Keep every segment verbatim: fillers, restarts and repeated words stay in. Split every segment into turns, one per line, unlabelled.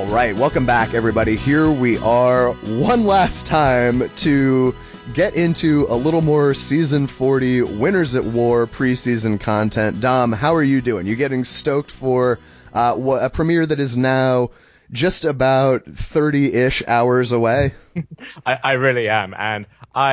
All right, welcome back, everybody. Here we are one last time to get into a little more Season forty Winners at War preseason content. Dom, how are you doing? You getting stoked for uh, a premiere that is now just about thirty-ish hours away?
I, I really am, and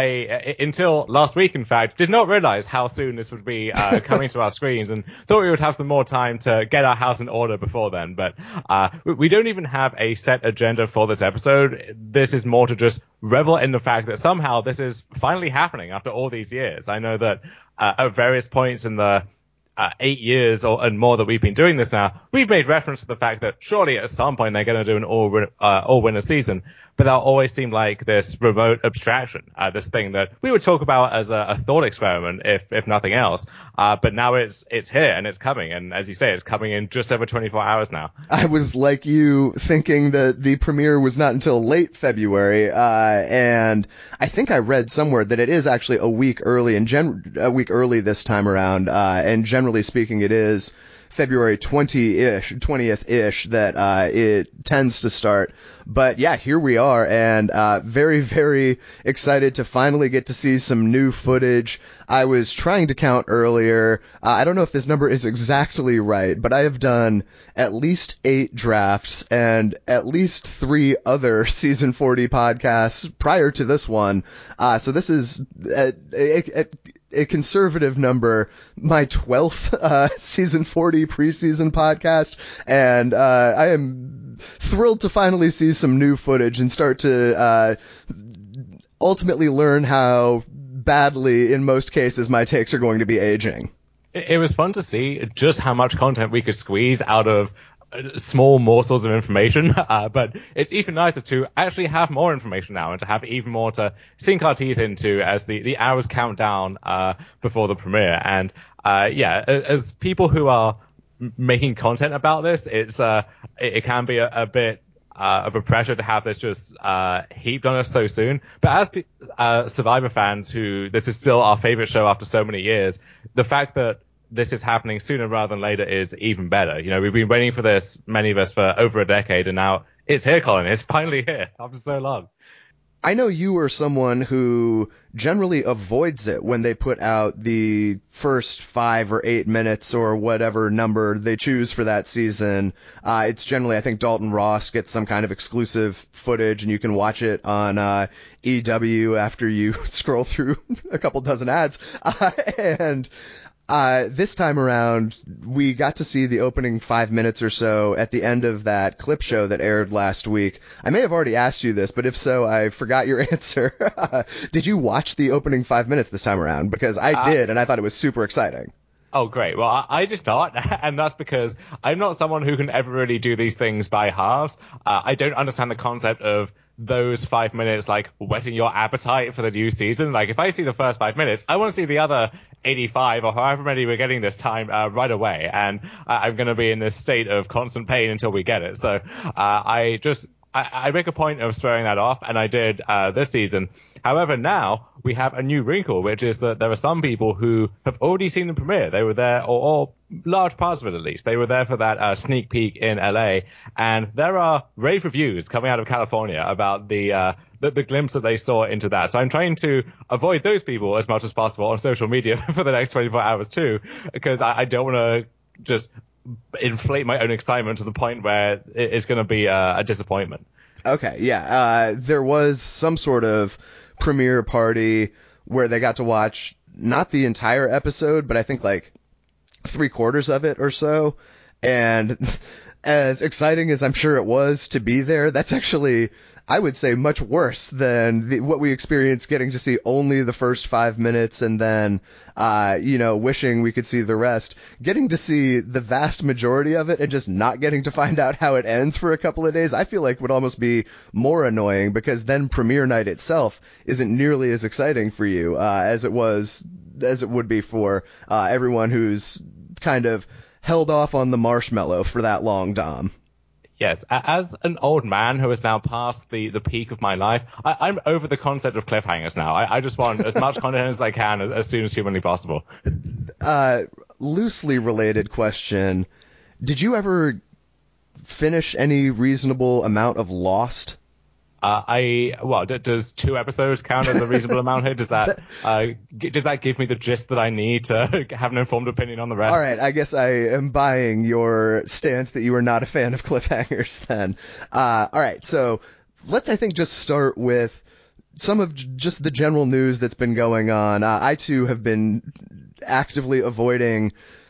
I, until last week, in fact, did not realize how soon this would be uh, coming to our screens, and thought we would have some more time to get our house in order before then. But uh, we don't even have a set agenda for this episode. This is more to just revel in the fact that somehow this is finally happening after all these years. I know that uh, at various points in the Uh, eight years or and more that we've been doing this now, we've made reference to the fact that surely at some point they're going to do an all uh, all winner season, but that always seemed like this remote abstraction, uh, this thing that we would talk about as a, a thought experiment, if if nothing else. Uh, but now it's it's here and it's coming, and as you say, it's coming in just over twenty-four hours now.
I was like you, thinking that the premiere was not until late February, uh, and I think I read somewhere that it is actually a week early, and gen- a week early this time around, uh, and generally speaking, it is February twentieth-ish, twentieth-ish that uh, it tends to start. But yeah, here we are, and uh, very, very excited to finally get to see some new footage. I was trying to count earlier. Uh, I don't know if this number is exactly right, but I have done at least eight drafts and at least three other Season forty podcasts prior to this one. Uh, so this is at, at, at a conservative number, my twelfth uh, Season forty preseason podcast, and uh, I am thrilled to finally see some new footage and start to uh, ultimately learn how badly, in most cases, my takes are going to be aging.
It, it was fun to see just how much content we could squeeze out of small morsels of information, uh, but it's even nicer to actually have more information now and to have even more to sink our teeth into as the, the hours count down uh, before the premiere. And uh, yeah, as people who are making content about this, it's uh, it, it can be a, a bit uh, of a pressure to have this just uh, heaped on us so soon. But as uh, Survivor fans, who this is still our favorite show after so many years, the fact that this is happening sooner rather than later is even better. You know, we've been waiting for this, many of us, for over a decade, and now it's here, Colin. It's finally here after so long.
I know you are someone who generally avoids it when they put out the first five or eight minutes or whatever number they choose for that season. Uh, it's generally, I think Dalton Ross gets some kind of exclusive footage, and you can watch it on uh, E W after you scroll through a couple dozen ads. Uh, and Uh, this time around, we got to see the opening five minutes or so at the end of that clip show that aired last week. I may have already asked you this, but if so, I forgot your answer. Did you watch the opening five minutes this time around? Because I uh, did, and I thought it was super exciting.
Oh, great. Well, I, I did not, and that's because I'm not someone who can ever really do these things by halves. Uh, I don't understand the concept of those five minutes, like, whetting your appetite for the new season. Like, if I see the first five minutes, I want to see the other eighty-five or however many we're getting this time uh, right away, and uh, I'm going to be in this state of constant pain until we get it. So uh, I just... I, I make a point of throwing that off, and I did uh, this season. However, now we have a new wrinkle, which is that there are some people who have already seen the premiere. They were there, or, or large parts of it at least. They were there for that uh, sneak peek in L A, and there are rave reviews coming out of California about the, uh, the the glimpse that they saw into that. So I'm trying to avoid those people as much as possible on social media for the next twenty-four hours too, because I, I don't want to just inflate my own excitement to the point where it's going to be a, a disappointment.
Okay, yeah. Uh, there was some sort of premiere party where they got to watch not the entire episode, but I think like three quarters of it or so. And as exciting as I'm sure it was to be there, that's actually, I would say, much worse than the, what we experienced getting to see only the first five minutes and then, uh, you know, wishing we could see the rest. Getting to see the vast majority of it and just not getting to find out how it ends for a couple of days, I feel like would almost be more annoying, because then premiere night itself isn't nearly as exciting for you, uh, as it was, as it would be for, uh, everyone who's kind of held off on the marshmallow for that long, Dom.
Yes, as an old man who is now past the, the peak of my life, I, I'm over the concept of cliffhangers now. I, I just want as much content as I can as, as soon as humanly possible.
Uh, loosely related question. Did you ever finish any reasonable amount of Lost?
Uh, I well, d- does two episodes count as a reasonable amount here? Does that uh, g- does that give me the gist that I need to have an informed opinion on the rest?
All right, I guess I am buying your stance that you are not a fan of cliffhangers. Then, uh, all right, so let's I think just start with some of j- just the general news that's been going on. Uh, I too have been actively avoiding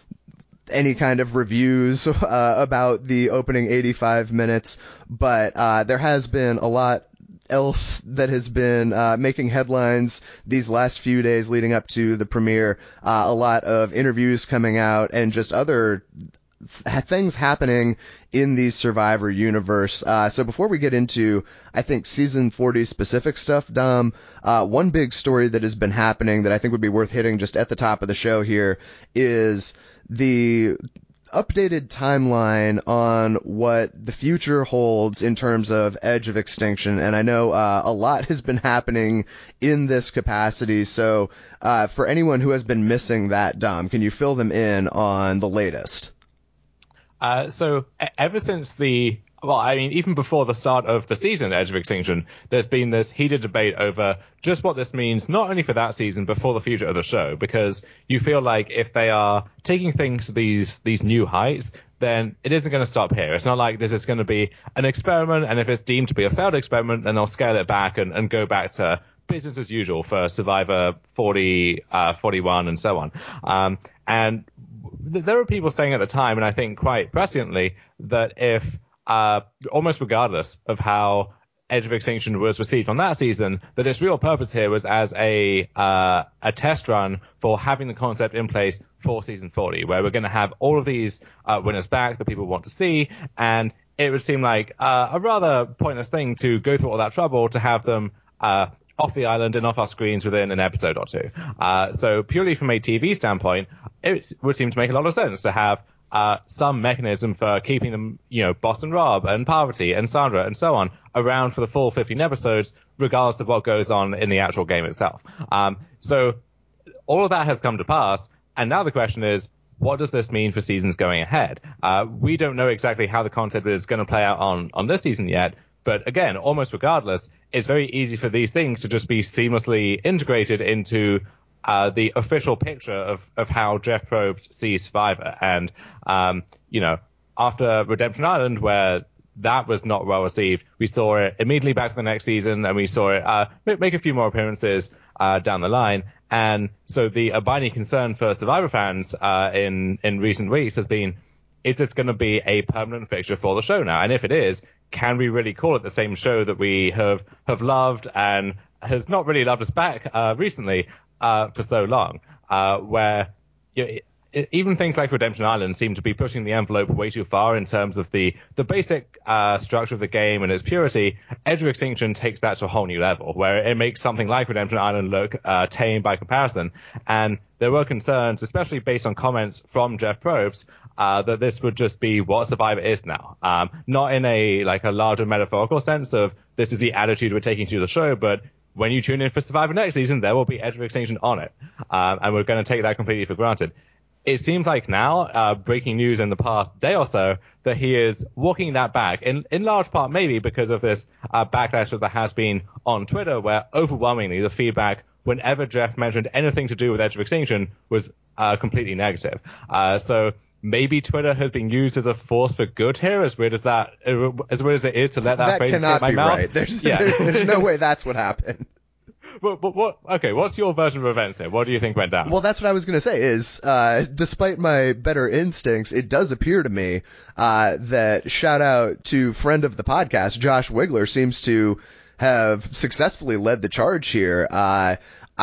any kind of reviews uh, about the opening eighty-five minutes, but uh, there has been a lot else that has been uh, making headlines these last few days leading up to the premiere. Uh, a lot of interviews coming out and just other th- things happening in the Survivor universe. Uh, so before we get into, I think, season forty specific stuff, Dom, uh, one big story that has been happening that I think would be worth hitting just at the top of the show here is the updated timeline on what the future holds in terms of Edge of Extinction. And I know uh, a lot has been happening in this capacity. So uh, for anyone who has been missing that, Dom, can you fill them in on the latest?
Uh, so e- ever since the, well, I mean, even before the start of the season, Edge of Extinction, there's been this heated debate over just what this means, not only for that season, but for the future of the show, because you feel like if they are taking things to these, these new heights, then it isn't going to stop here. It's not like this is going to be an experiment, and if it's deemed to be a failed experiment, then they'll scale it back and, and go back to business as usual for Survivor forty, uh, forty-one, and so on. Um, and there were people saying at the time, and I think quite presciently, that if uh, almost regardless of how Edge of Extinction was received on that season, that its real purpose here was as a uh, a test run for having the concept in place for season forty, where we're going to have all of these uh, winners back that people want to see, and it would seem like uh, a rather pointless thing to go through all that trouble to have them uh, off the island and off our screens within an episode or two. Uh, so purely from a T V standpoint, it would seem to make a lot of sense to have uh, some mechanism for keeping them, you know, Boston Rob and Parvati and Sandra and so on around for the full fifteen episodes, regardless of what goes on in the actual game itself. Um, so all of that has come to pass, and now the question is, what does this mean for seasons going ahead? Uh, we don't know exactly how the concept is going to play out on, on this season yet, but again, almost regardless, it's very easy for these things to just be seamlessly integrated into uh, the official picture of, of how Jeff Probst sees Survivor. And, um, you know, after Redemption Island, where that was not well received, we saw it immediately back to the next season, and we saw it uh, make a few more appearances uh, down the line. And so the abiding concern for Survivor fans uh, in, in recent weeks has been, is this going to be a permanent fixture for the show now? And if it is, can we really call it the same show that we have, have loved and has not really loved us back uh, recently uh, for so long, uh, where you know, it, it, even things like Redemption Island seem to be pushing the envelope way too far in terms of the, the basic uh, structure of the game and its purity. Edge of Extinction takes that to a whole new level, where it makes something like Redemption Island look uh, tame by comparison. And there were concerns, especially based on comments from Jeff Probst, uh, that this would just be what Survivor is now. Um, not in a like a larger metaphorical sense of this is the attitude we're taking to the show, but when you tune in for Survivor next season, there will be Edge of Extinction on it. Um, and we're going to take that completely for granted. It seems like now, uh, breaking news in the past day or so, that he is walking that back, in, in large part maybe because of this uh, backlash that there has been on Twitter, where overwhelmingly the feedback whenever Jeff mentioned anything to do with Edge of Extinction was uh, completely negative. Uh, so maybe Twitter has been used as a force for good here, as weird as that, as weird as it is to let that,
that
phrase escape my
be
mouth.
Right. There's,
yeah.
there, there's no way that's what happened.
But, but what? Okay, what's your version of events here? What do you think went down?
Well, that's what I was going to say. Is uh, despite my better instincts, it does appear to me uh, that shout out to friend of the podcast, Josh Wigler, seems to have successfully led the charge here. Uh,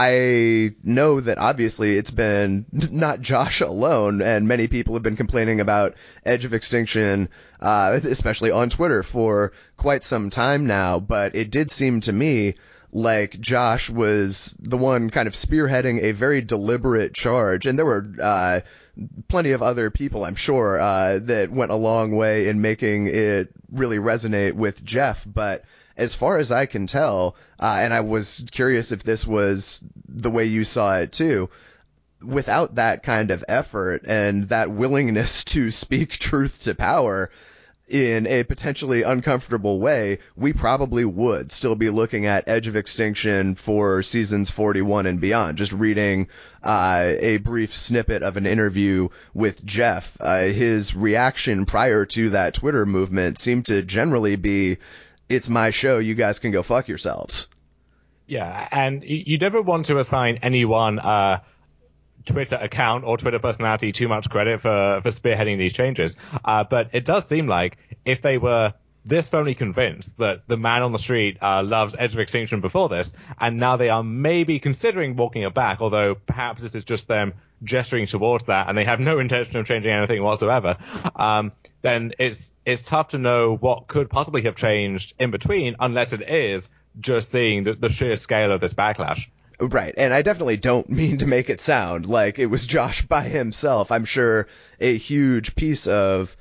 I know that obviously it's been not Josh alone, and many people have been complaining about Edge of Extinction, uh, especially on Twitter, for quite some time now. But it did seem to me like Josh was the one kind of spearheading a very deliberate charge, and there were uh, plenty of other people, I'm sure, uh, that went a long way in making it really resonate with Jeff. But as far as I can tell, uh, and I was curious if this was the way you saw it too, without that kind of effort and that willingness to speak truth to power, in a potentially uncomfortable way, we probably would still be looking at Edge of Extinction for seasons forty-one and beyond. Just reading uh, a brief snippet of an interview with Jeff, uh, his reaction prior to that Twitter movement seemed to generally be, "It's my show, you guys can go fuck yourselves."
Yeah, and you never want to assign anyone uh Twitter account or Twitter personality too much credit for, for spearheading these changes. Uh, but it does seem like if they were this firmly convinced that the man on the street uh, loves Edge of Extinction before this, and now they are maybe considering walking it back, although perhaps this is just them gesturing towards that and they have no intention of changing anything whatsoever, um, then it's it's tough to know what could possibly have changed in between, unless it is just seeing the, the sheer scale of this backlash.
Right, and I definitely don't mean to make it sound like it was Josh by himself. I'm sure a huge piece of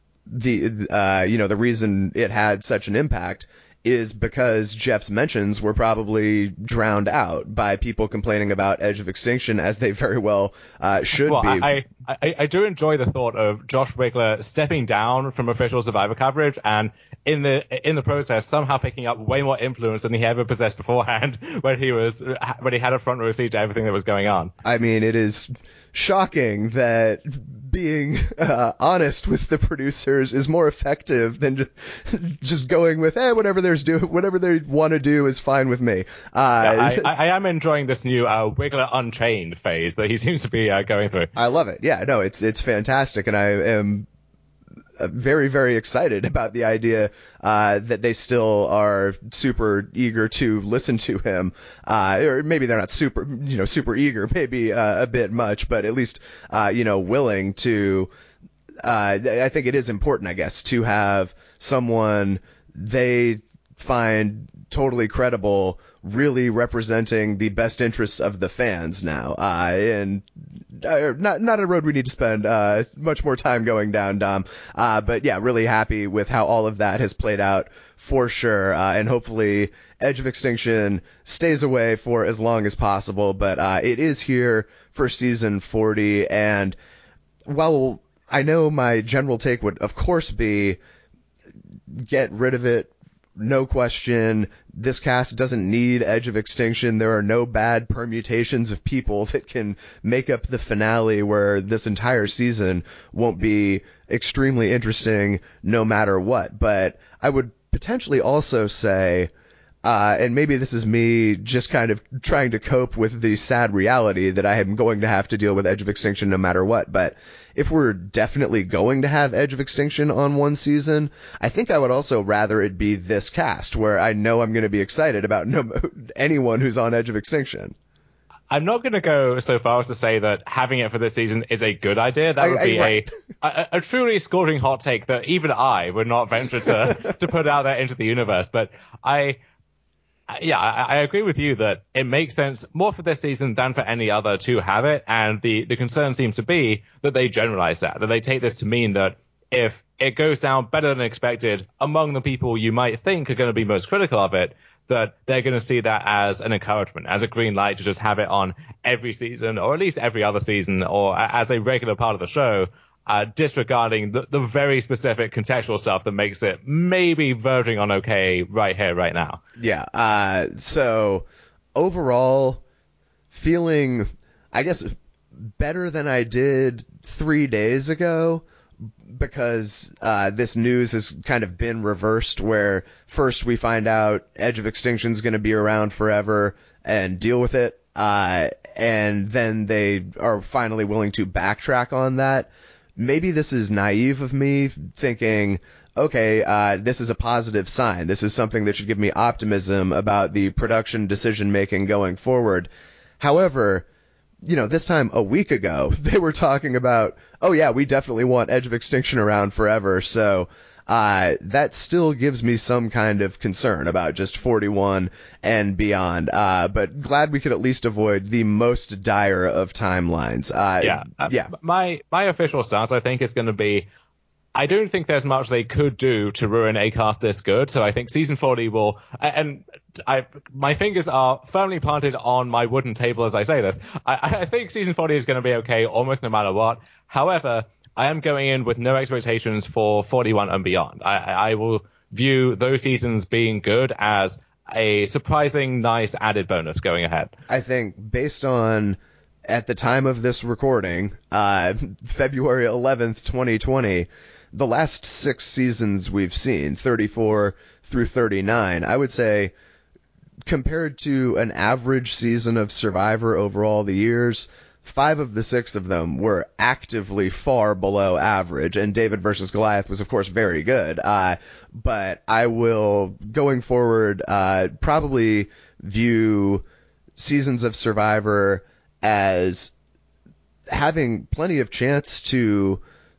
the, uh, you know, the reason it had such an impact is because Jeff's mentions were probably drowned out by people complaining about Edge of Extinction, as they very well uh, should
well,
be.
I, I, I do enjoy the thought of Josh Wigler stepping down from official Survivor coverage and in the in the process somehow picking up way more influence than he ever possessed beforehand when he was when he had a front row seat to everything that was going on.
I mean, it is shocking that being uh, honest with the producers is more effective than just going with, eh, whatever there's do, whatever they want to do is fine with me.
Uh, yeah, I, I am enjoying this new uh, Wigler Unchained phase that he seems to be uh, going through.
I love it. Yeah, no, it's it's fantastic, and I am very, very excited about the idea uh, that they still are super eager to listen to him. Uh, or maybe they're not super, you know, super eager, maybe uh, a bit much, but at least, uh, you know, willing to. Uh, I think it is important, I guess, to have someone they find totally credible really representing the best interests of the fans now. Uh, and uh, not not a road we need to spend uh, much more time going down, Dom. Uh, but yeah, really happy with how all of that has played out for sure. Uh, and hopefully Edge of Extinction stays away for as long as possible. But uh, it is here for season forty. And while I know my general take would, of course, be get rid of it, no question. This cast doesn't need Edge of Extinction. There are no bad permutations of people that can make up the finale where this entire season won't be extremely interesting no matter what. But I would potentially also say, uh, and maybe this is me just kind of trying to cope with the sad reality that I am going to have to deal with Edge of Extinction no matter what, but if we're definitely going to have Edge of Extinction on one season, I think I would also rather it be this cast, where I know I'm going to be excited about no, anyone who's on Edge of Extinction.
I'm not going to go so far as to say that having it for this season is a good idea. That would
I,
be
I, right.
a, a a truly scorching hot take that even I would not venture to to put out there into the universe. But I, yeah, I, I agree with you that it makes sense more for this season than for any other to have it. And the the concern seems to be that they generalize that, that they take this to mean that if it goes down better than expected among the people you might think are going to be most critical of it, that they're going to see that as an encouragement, as a green light to just have it on every season, or at least every other season, or as a regular part of the show, uh, disregarding the, the very specific contextual stuff that makes it maybe verging on okay right here, right now.
Yeah. Uh, so overall, feeling, I guess, better than I did three days ago, because uh, this news has kind of been reversed, where first we find out Edge of Extinction is going to be around forever and deal with it, uh, and then they are finally willing to backtrack on that. Maybe this is naive of me, thinking, okay, uh, this is a positive sign. This is something that should give me optimism about the production decision-making going forward. However, you know, this time a week ago, they were talking about, oh yeah, we definitely want Edge of Extinction around forever. So uh, that still gives me some kind of concern about just forty-one and beyond. Uh, but glad we could at least avoid the most dire of timelines. Uh,
yeah. Uh,
yeah.
My, my official stance, I think, is going to be, I don't think there's much they could do to ruin a cast this good. So I think season forty will, and I, my fingers are firmly planted on my wooden table as I say this. I, I think season forty is going to be okay almost no matter what. However, I am going in with no expectations for forty-one and beyond. I, I will view those seasons being good as a surprising, nice added bonus going ahead.
I think based on, at the time of this recording, uh, February eleventh, twenty twenty, the last six seasons we've seen, thirty-four through thirty-nine, I would say, compared to an average season of Survivor over all the years, five of the six of them were actively far below average, and David versus Goliath was, of course, very good. Uh, but I will, going forward, uh, probably view seasons of Survivor as having plenty of chance to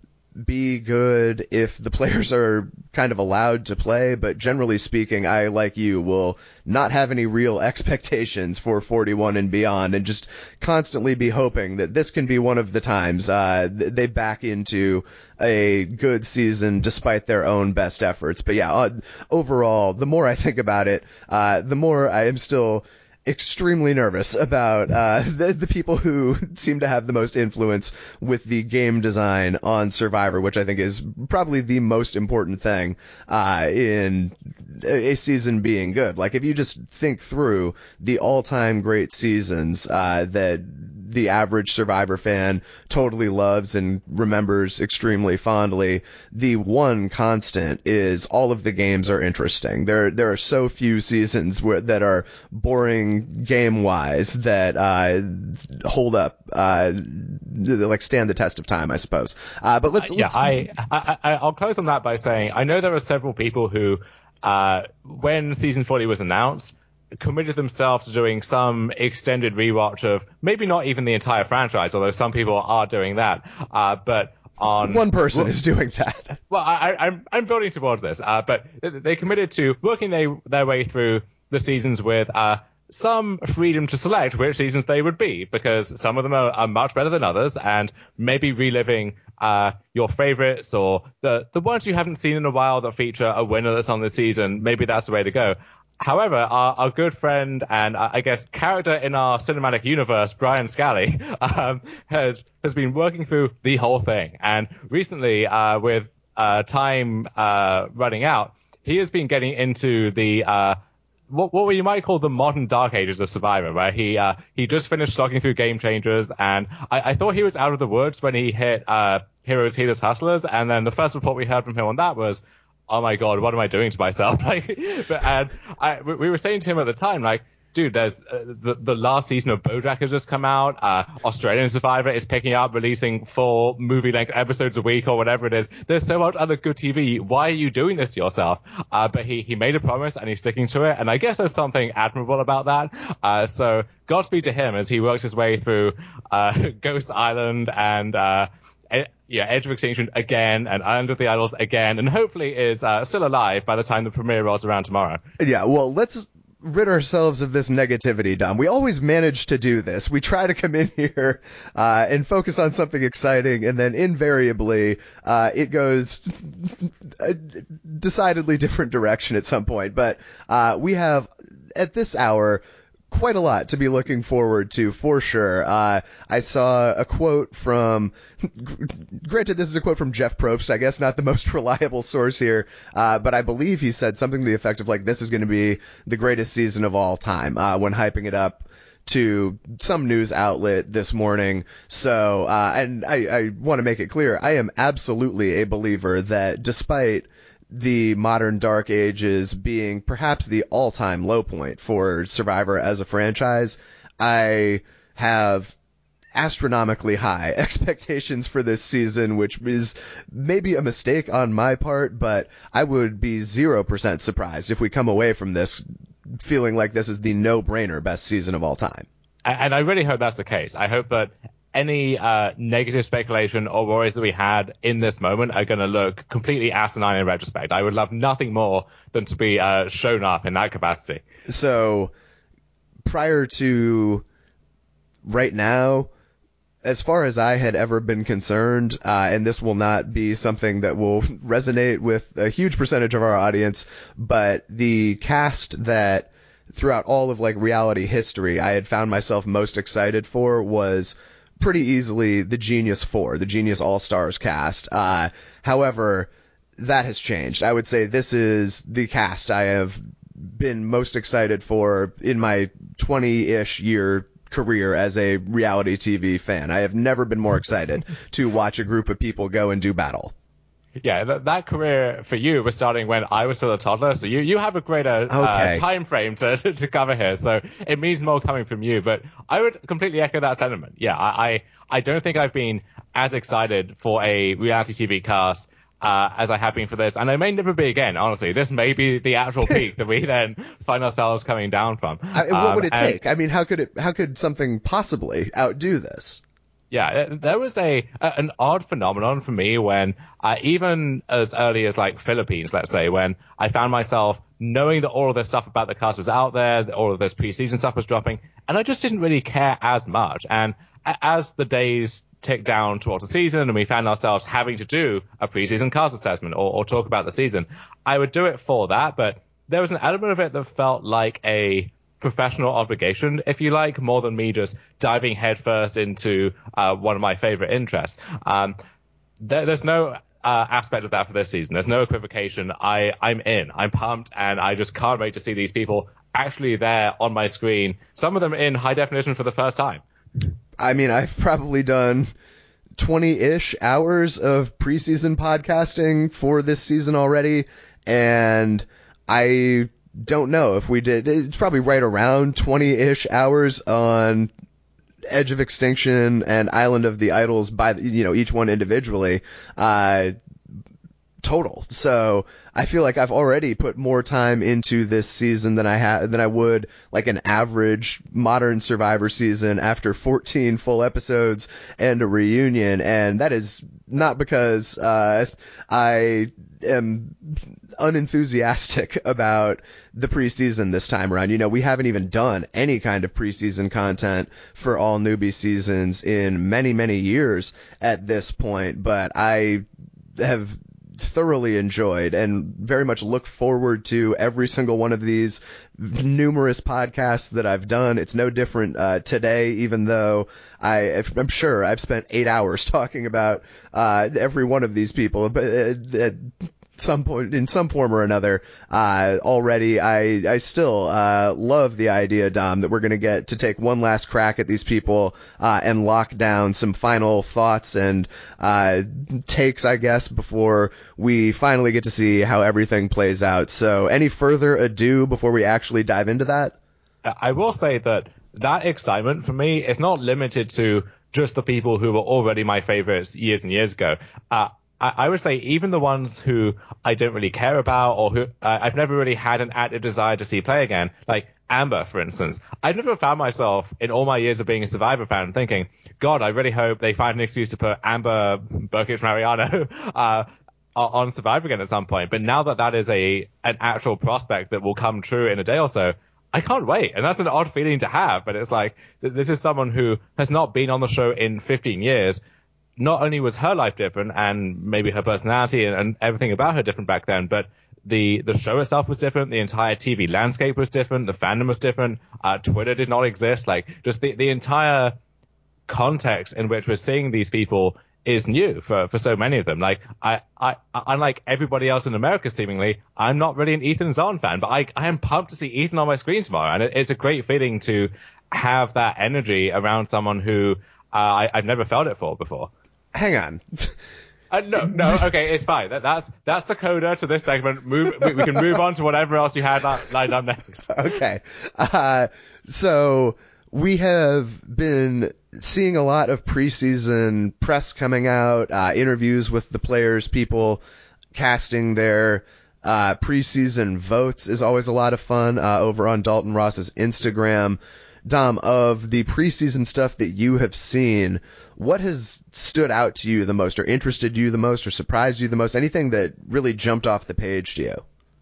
be good if the players are kind of allowed to play, but generally speaking, I, like you, will not have any real expectations for forty-one and beyond, and just constantly be hoping that this can be one of the times uh, they back into a good season despite their own best efforts. But yeah, uh, overall, the more I think about it, uh, the more I am still extremely nervous about uh, the, the people who seem to have the most influence with the game design on Survivor, which I think is probably the most important thing uh, in a season being good. Like, if you just think through the all-time great seasons uh, that the average Survivor fan totally loves and remembers extremely fondly, the one constant is all of the games are interesting. There, there are so few seasons where, that are boring game-wise that uh, hold up, uh, like stand the test of time, I suppose. Uh, but let's,
uh, yeah,
let's...
I, I, I, I'll close on that by saying I know there are several people who, uh, when season forty was announced, committed themselves to doing some extended rewatch of maybe not even the entire franchise, although some people are doing that. Uh, but on
one person
well,
is doing that.
Well, I, I'm I'm building towards this. Uh, but they committed to working they, their way through the seasons with uh, some freedom to select which seasons they would be, because some of them are, are much better than others, and maybe reliving uh, your favorites or the the ones you haven't seen in a while that feature a winner that's on the season. Maybe that's the way to go. However, our, our good friend and uh, I guess character in our cinematic universe, Brian Scally, um, has has been working through the whole thing. And recently, uh, with uh, time uh, running out, he has been getting into the uh, what what you might call the modern dark ages of Survivor, where he uh, he just finished slocking through Game Changers, and I, I thought he was out of the woods when he hit uh, Heroes, Healers, Hustlers, and then the first report we heard from him on that was, oh my god, what am I doing to myself? Like, but, and I, we were saying to him at the time, like, dude, there's uh, the the last season of BoJack has just come out. Uh, Australian Survivor is picking up, releasing four movie length episodes a week or whatever it is. There's so much other good T V. Why are you doing this to yourself? Uh, but he he made a promise and he's sticking to it, and I guess there's something admirable about that. Uh, so Godspeed to him as he works his way through uh, Ghost Island and. Uh, Yeah, Edge of Extinction again, and Island of the Idols again, and hopefully is uh, still alive by the time the premiere rolls around tomorrow.
Yeah, well, let's rid ourselves of this negativity, Dom. We always manage to do this. We try to come in here uh, and focus on something exciting, and then invariably uh, it goes a decidedly different direction at some point. But uh, we have, at this hour, quite a lot to be looking forward to, for sure. Uh, I saw a quote from, granted this is a quote from Jeff Probst, I guess not the most reliable source here, uh, but I believe he said something to the effect of, like, this is going to be the greatest season of all time, uh, when hyping it up to some news outlet this morning. So, uh, and I, I want to make it clear, I am absolutely a believer that despite the modern Dark Ages being perhaps the all-time low point for Survivor as a franchise, I have astronomically high expectations for this season, which is maybe a mistake on my part, but I would be zero percent surprised if we come away from this feeling like this is the no-brainer best season of all time.
And I really hope that's the case. I hope that any uh, negative speculation or worries that we had in this moment are going to look completely asinine in retrospect. I would love nothing more than to be uh, shown up in that capacity.
So, prior to right now, as far as I had ever been concerned, uh, and this will not be something that will resonate with a huge percentage of our audience, but the cast that throughout all of like reality history I had found myself most excited for was pretty easily the Genius Four, the Genius All-Stars cast. Uh, however, that has changed. I would say this is the cast I have been most excited for in my twenty-ish year career as a reality T V fan. I have never been more excited to watch a group of people go and do battle.
Yeah, that, that career for you was starting when I was still a toddler, so you, you have a greater
Okay.
uh, time frame to, to to cover here, so it means more coming from you. But I would completely echo that sentiment. Yeah, I I, I don't think I've been as excited for a reality T V cast uh, as I have been for this, and I may never be again. Honestly, this may be the actual peak that we then find ourselves coming down from.
I, what
Um,
would it
and-
take? I mean, how could it? How could something possibly outdo this?
Yeah, there was a, a an odd phenomenon for me when uh, even as early as like Philippines, let's say, when I found myself knowing that all of this stuff about the cast was out there, that all of this preseason stuff was dropping, and I just didn't really care as much. And a- as the days ticked down towards the season and we found ourselves having to do a preseason cast assessment or, or talk about the season, I would do it for that. But there was an element of it that felt like a professional obligation, if you like, more than me just diving headfirst into uh, one of my favorite interests. Um, there, there's no uh, aspect of that for this season. There's no equivocation. I, I'm in. I'm pumped, and I just can't wait to see these people actually there on my screen, some of them in high definition for the first time.
I mean, I've probably done twenty-ish hours of preseason podcasting for this season already, and I don't know if we did. It's probably right around twenty-ish hours on Edge of Extinction and Island of the Idols by, you know, each one individually, uh, total. So I feel like I've already put more time into this season than I had, than I would like an average modern Survivor season after fourteen full episodes and a reunion. And that is not because, uh, I am unenthusiastic about the preseason this time around. You know, we haven't even done any kind of preseason content for all newbie seasons in many, many years at this point, but I have thoroughly enjoyed and very much look forward to every single one of these numerous podcasts that I've done. It's no different uh, today, even though I, I'm sure I've spent eight hours talking about uh, every one of these people, but uh, at some point, in some form or another, uh, already. I, I still uh, love the idea, Dom, that we're going to get to take one last crack at these people uh, and lock down some final thoughts and uh, takes, I guess, before we finally get to see how everything plays out. So any further ado before we actually dive into that?
I will say that that excitement for me is not limited to just the people who were already my favorites years and years ago. Uh, I would say even the ones who I don't really care about or who uh, I've never really had an active desire to see play again, like Amber, for instance. I've never found myself in all my years of being a Survivor fan thinking, God, I really hope they find an excuse to put Amber Burkett Mariano uh, on Survivor again at some point. But now that that is a an actual prospect that will come true in a day or so, I can't wait. And that's an odd feeling to have. But it's like, this is someone who has not been on the show in fifteen years. Not only was her life different and maybe her personality and, and everything about her different back then, but the, the show itself was different. The entire T V landscape was different. The fandom was different. Uh, Twitter did not exist. Like just the, the entire context in which we're seeing these people is new for, for so many of them. Like I, I, unlike everybody else in America, seemingly, I'm not really an Ethan Zohn fan, but I, I am pumped to see Ethan on my screen tomorrow. And it, it's a great feeling to have that energy around someone who uh, I, I've never felt it for before.
Hang on.
Uh, no, no, okay, it's fine. That, that's that's the coda to this segment. Move, we, we can move on to whatever else you had li- lined up next.
Okay. Uh, so we have been seeing a lot of preseason press coming out, uh, interviews with the players, people casting their uh, preseason votes is always a lot of fun uh, over on Dalton Ross's Instagram. Dom, of the preseason stuff that you have seen, what has stood out to you the most or interested you the most or surprised you the most? Anything that really jumped off the page to you?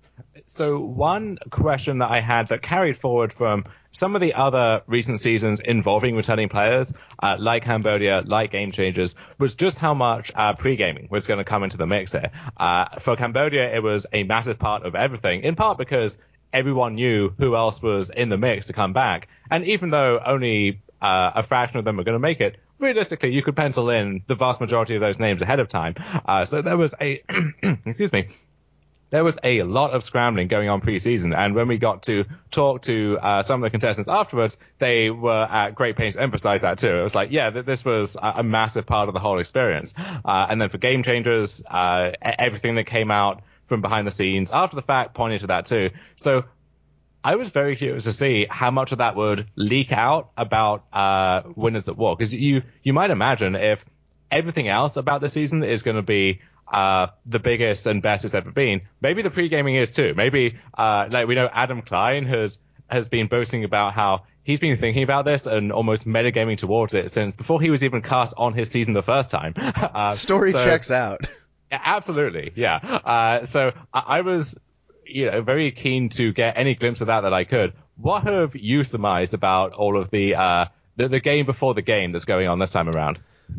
So one question that I had that carried forward from some of the other recent seasons involving returning players, uh, like Cambodia, like Game Changers, was just how much uh, pre-gaming was going to come into the mix here. Uh, for Cambodia, it was a massive part of everything, in part because everyone knew who else was in the mix to come back. And even though only uh, a fraction of them were going to make it, realistically, you could pencil in the vast majority of those names ahead of time. Uh, so there was a, excuse me, there was a lot of scrambling going on preseason. And when we got to talk to uh, some of the contestants afterwards, they were at great pains to emphasize that too. It was like, yeah, th- this was a, a massive part of the whole experience. Uh, and then for Game Changers, uh, everything that came out from behind the scenes after the fact pointed to that too. So I was very curious to see how much of that would leak out about uh, Winners at War. Because you, you might imagine if everything else about the season is going to be uh, the biggest and best it's ever been, maybe the pre-gaming is too. Maybe, uh, like we know Adam Klein has, has been boasting about how he's been thinking about this and almost metagaming towards it since before he was even cast on his season the first time. Uh,
Story
so,
checks out.
Absolutely, yeah. Uh, so I, I was, you know, very keen to get any glimpse of that that I could. What have you surmised about all of the, uh, the, the game before the game that's going on this time around?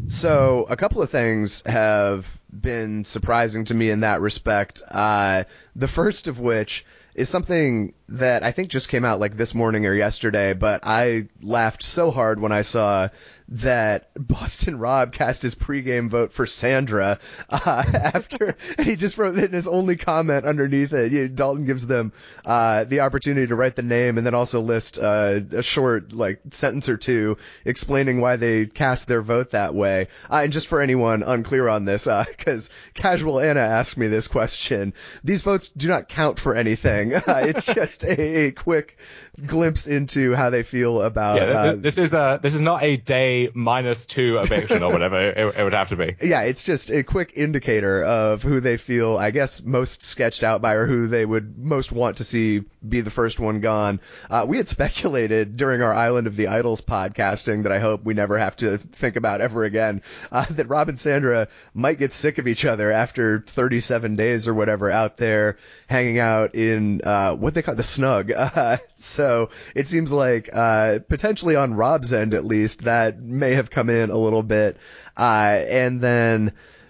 So a couple of things have been surprising to me in that respect. Uh, the first of which is something that I think just came out like this morning or yesterday, but I laughed so hard when I saw that Boston Rob cast his pregame vote for Sandra uh, after he just wrote in his only comment underneath it. You know, Dalton gives them uh, the opportunity to write the name and then also list uh, a short like sentence or two explaining why they cast their vote that way. Uh, and just for anyone unclear on this, because uh, Casual Anna asked me this question, these votes do not count for anything. Uh, it's just a, a quick glimpse into how they feel about.
Yeah,
uh,
this is a this is not a day minus two eviction or whatever it, it would have to be.
Yeah, it's just a quick indicator of who they feel, I guess, most sketched out by or who they would most want to see be the first one gone. Uh, we had speculated during our Island of the Idols podcasting that I hope we never have to think about ever again, uh, that Rob and Sandra might get sick of each other after thirty-seven days or whatever out there hanging out in uh, what they call the snug. Uh, so it seems like uh, potentially on Rob's end at least that may have come in a little bit. Uh, and then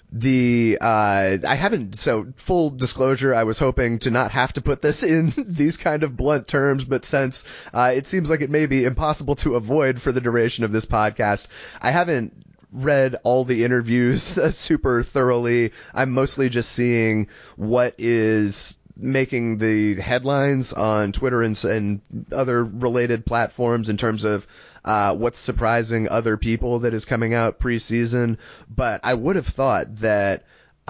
the, uh, I haven't, so full disclosure, I was hoping to not have to put this in these kind of blunt terms, but since, uh, it seems like it may be impossible to avoid for the duration of this podcast, I haven't read all the interviews uh, super thoroughly. I'm mostly just seeing what is making the headlines on Twitter and, and other related platforms in terms of uh, what's surprising other people that is coming out preseason. But I would have thought that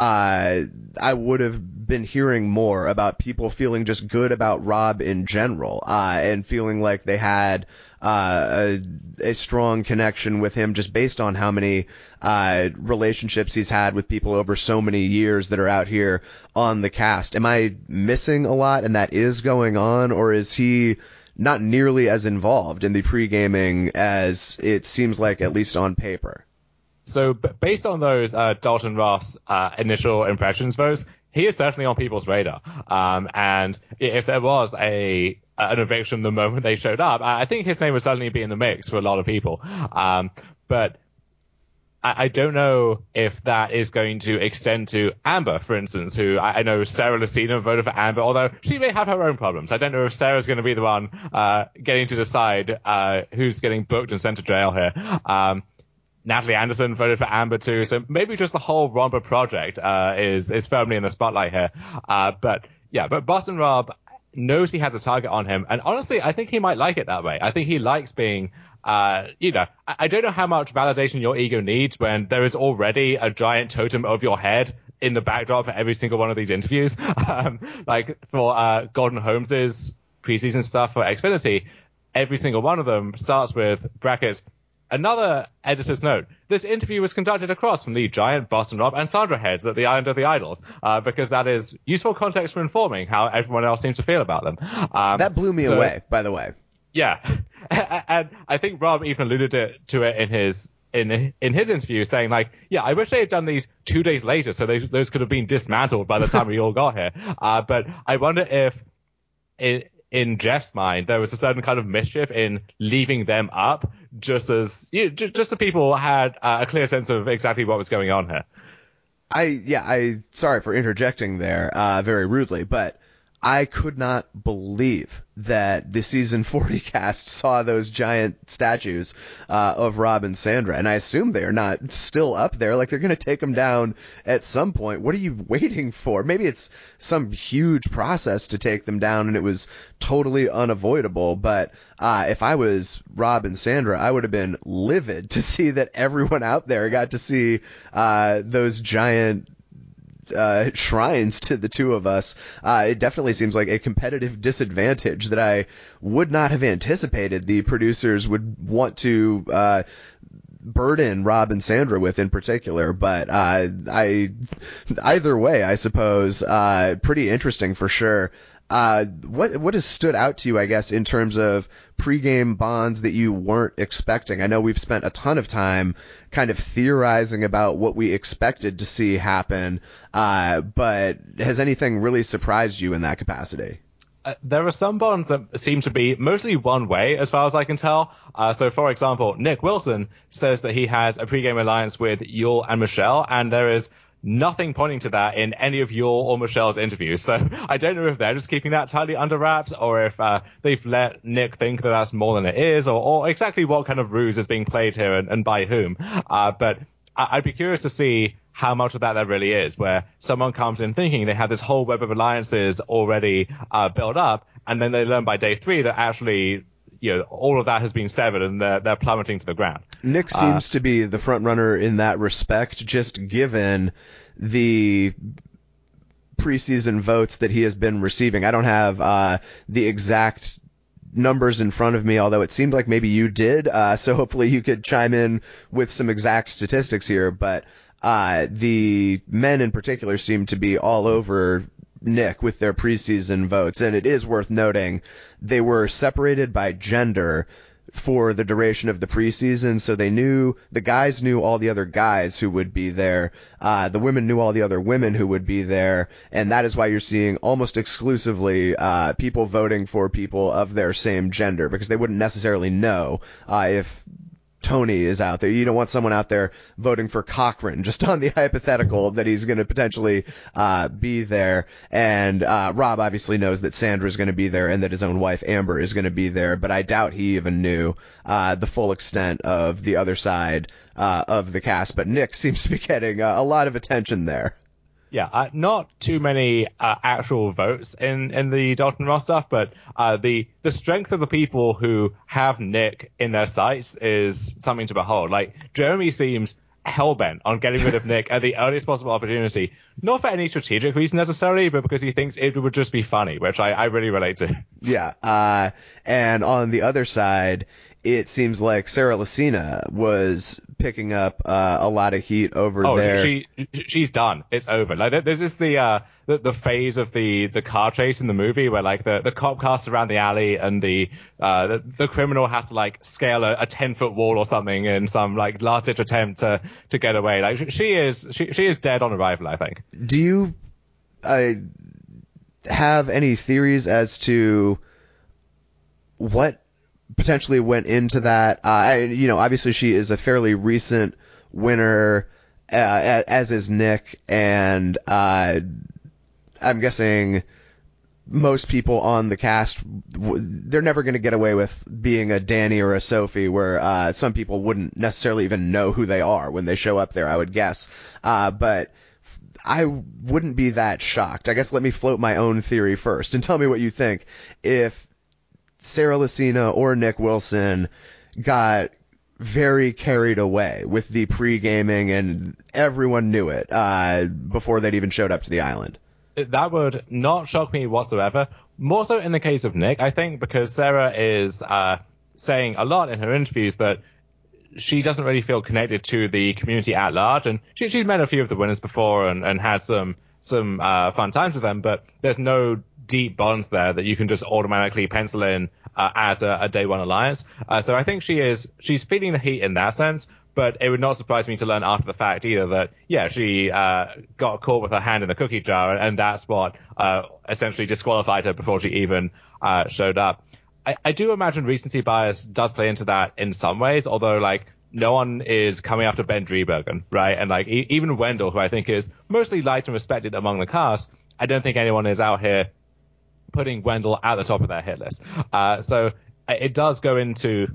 uh, I would have been hearing more about people feeling just good about Rob in general, uh, and feeling like they had uh, a, a strong connection with him just based on how many uh, relationships he's had with people over so many years that are out here on the cast. Am I missing a lot and that is going on, or is he not nearly as involved in the pre-gaming as it seems like, at least on paper?
So b- based on those uh, Dalton Ross uh, initial impressions votes, he is certainly on people's radar. Um, and if there was a an eviction the moment they showed up, I think his name would certainly be in the mix for a lot of people. Um, but I, I don't know if that is going to extend to Amber, for instance, who I, I know Sarah Lucina voted for Amber, although she may have her own problems. I don't know if Sarah's going to be the one uh, getting to decide uh, who's getting booked and sent to jail here. Um, Natalie Anderson voted for Amber too, so maybe just the whole Romper project uh, is is firmly in the spotlight here. Uh, but yeah, but Boston Rob knows he has a target on him, and honestly, I think he might like it that way. I think he likes being, uh, you know, I, I don't know how much validation your ego needs when there is already a giant totem of your head in the backdrop for every single one of these interviews. Um, like for uh, Gordon Holmes's preseason stuff for Xfinity, every single one of them starts with brackets. Another editor's note, this interview was conducted across from the giant Boston Rob and Sandra heads at the Island of the Idols, uh, because that is useful context for informing how everyone else seems to feel about them. Um,
that blew me
so,
away, by the way.
Yeah. And I think Rob even alluded to, to it in his in in his interview, saying like, yeah, I wish they had done these two days later so they, those could have been dismantled by the time we all got here. Uh, but I wonder if it, in Jeff's mind, there was a certain kind of mischief in leaving them up, just as you know, just so people had uh, a clear sense of exactly what was going on here.
I yeah, I sorry for interjecting there, uh, very rudely, but I could not believe that the season forty cast saw those giant statues uh, of Rob and Sandra, and I assume they're not still up there. Like, they're going to take them down at some point. What are you waiting for? Maybe it's some huge process to take them down, and it was totally unavoidable. But uh, if I was Rob and Sandra, I would have been livid to see that everyone out there got to see uh, those giant Uh, shrines to the two of us. Uh, it definitely seems like a competitive disadvantage that I would not have anticipated the producers would want to uh, burden Rob and Sandra with in particular. But uh, I, either way, I suppose, uh, pretty interesting for sure. Uh, what what has stood out to you, I guess, in terms of pregame bonds that you weren't expecting? I know we've spent a ton of time kind of theorizing about what we expected to see happen, uh, but has anything really surprised you in that capacity?
Uh, there are some bonds that seem to be mostly one way, as far as I can tell. Uh, so, for example, Nick Wilson says that he has a pregame alliance with Yul and Michelle, and there is nothing pointing to that in any of Yul or Michelle's interviews. So I don't know if they're just keeping that tightly under wraps, or if uh, they've let Nick think that that's more than it is, or, or exactly what kind of ruse is being played here and, and by whom. Uh, but I'd be curious to see how much of that there really is, where someone comes in thinking they have this whole web of alliances already uh, built up, and then they learn by day three that actually, you know, all of that has been severed and they're, they're plummeting to the ground.
Nick seems uh, to be the front runner in that respect, just given the preseason votes that he has been receiving. I don't have uh, the exact numbers in front of me, although it seemed like maybe you did. Uh, so hopefully you could chime in with some exact statistics here. But uh, the men in particular seem to be all over Nick with their preseason votes. And it is worth noting they were separated by gender for the duration of the preseason, so they knew, the guys knew all the other guys who would be there, uh, the women knew all the other women who would be there, and that is why you're seeing almost exclusively uh, people voting for people of their same gender, because they wouldn't necessarily know uh, if Tony is out there. You don't want someone out there voting for Cochran, just on the hypothetical that he's going to potentially uh, be there. And uh, Rob obviously knows that Sandra is going to be there and that his own wife, Amber, is going to be there, but I doubt he even knew uh, the full extent of the other side uh, of the cast. But Nick seems to be getting uh, a lot of attention there.
Yeah, uh, not too many uh, actual votes in, in the Dalton Ross stuff, but uh, the the strength of the people who have Nick in their sights is something to behold. Like, Jeremy seems hellbent on getting rid of Nick at the earliest possible opportunity, not for any strategic reason necessarily, but because he thinks it would just be funny, which I, I really relate to.
Yeah, uh, and on the other side, it seems like Sarah Lacina was picking up uh, a lot of heat over
oh,
there.
She, she's done. It's over. Like, there's this the uh the, the phase of the the car chase in the movie where like the the cop casts around the alley and the uh the, the criminal has to like scale a, a ten foot wall or something in some like last ditch attempt to to get away. Like, she is she she is dead on arrival, I think.
Do you uh, have any theories as to what potentially went into that? Uh, I, you know, obviously she is a fairly recent winner, uh, as is Nick, and uh, I'm guessing most people on the cast, they're never going to get away with being a Danny or a Sophie, where uh, some people wouldn't necessarily even know who they are when they show up there, I would guess. Uh, but I wouldn't be that shocked. I guess let me float my own theory first and tell me what you think. If Sarah Lacina or Nick Wilson got very carried away with the pre-gaming and everyone knew it uh, before they'd even showed up to the island.
That would not shock me whatsoever. More so in the case of Nick, I think, because Sarah is uh, saying a lot in her interviews that she doesn't really feel connected to the community at large, and she, she's met a few of the winners before and, and had some some uh, fun times with them, but there's no deep bonds there that you can just automatically pencil in uh, as a, a day one alliance. Uh, so I think she is she's feeling the heat in that sense, but it would not surprise me to learn after the fact either that, yeah, she uh, got caught with her hand in the cookie jar, and that's what uh, essentially disqualified her before she even uh, showed up. I, I do imagine recency bias does play into that in some ways, although, like, no one is coming after Ben Driebergen, right? And, like, e- even Wendell, who I think is mostly liked and respected among the cast, I don't think anyone is out here putting Wendell at the top of their hit list. Uh, so it does go into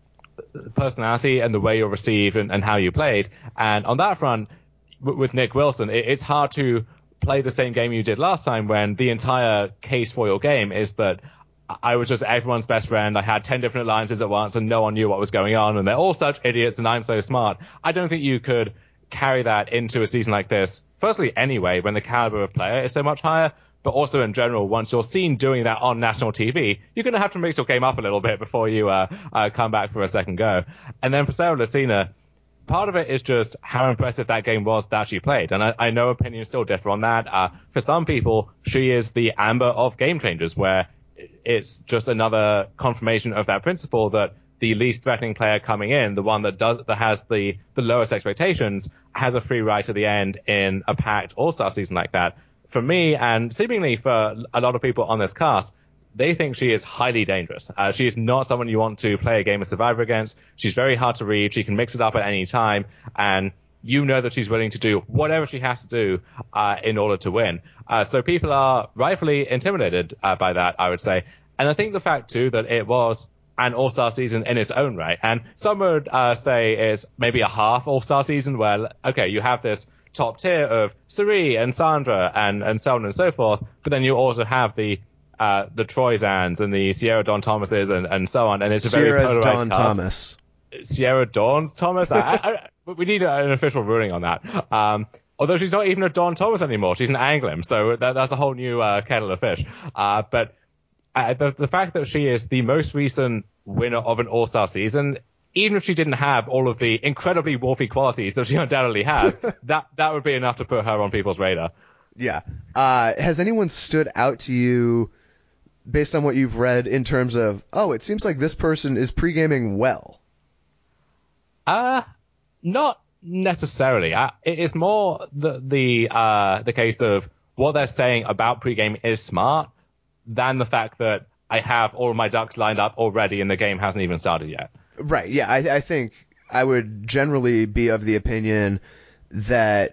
personality and the way you're received and, and how you played. And on that front, w- with Nick Wilson, it, it's hard to play the same game you did last time when the entire case for your game is that I was just everyone's best friend. I had ten different alliances at once and no one knew what was going on and they're all such idiots and I'm so smart. I don't think you could carry that into a season like this. Firstly, anyway, when the caliber of player is so much higher, but also in general, once you're seen doing that on national T V, you're going to have to mix your game up a little bit before you uh, uh, come back for a second go. And then for Sarah Lucina, part of it is just how impressive that game was that she played. And I, I know opinions still differ on that. Uh, for some people, she is the Amber of game changers, where it's just another confirmation of that principle that the least threatening player coming in, the one that does that has the, the lowest expectations, has a free ride to the end in a packed All-Star season like that. For me, and seemingly for a lot of people on this cast, they think she is highly dangerous. Uh, she is not someone you want to play a game of Survivor against. She's very hard to read. She can mix it up at any time. And you know that she's willing to do whatever she has to do uh, in order to win. Uh, so people are rightfully intimidated uh, by that, I would say. And I think the fact, too, that it was an All-Star season in its own right. And some would uh, say it's maybe a half All-Star season where, okay, you have this top tier of Suri and Sandra and, and so on and so forth, but then you also have the uh, the Troyzans and the Sierra Dawn Thomases and, and so on, and it's a
Sierra's
very polarized
Dawn
cast.
Thomas.
Sierra Dawn Thomas? I, I, I, we need an official ruling on that. Um, although she's not even a Dawn Thomas anymore. She's an Anglim, so that, that's a whole new uh, kettle of fish. Uh, but uh, the, the fact that she is the most recent winner of an All-Star season, even if she didn't have all of the incredibly wolfy qualities that she undoubtedly has, that, that would be enough to put her on people's radar.
Yeah. Uh, has anyone stood out to you based on what you've read in terms of, oh, it seems like this person is pre-gaming well?
Uh, not necessarily. Uh, it is more the, the, uh, the case of what they're saying about pre-gaming is smart than the fact that I have all of my ducks lined up already and the game hasn't even started yet.
Right, yeah, I, I think I would generally be of the opinion that,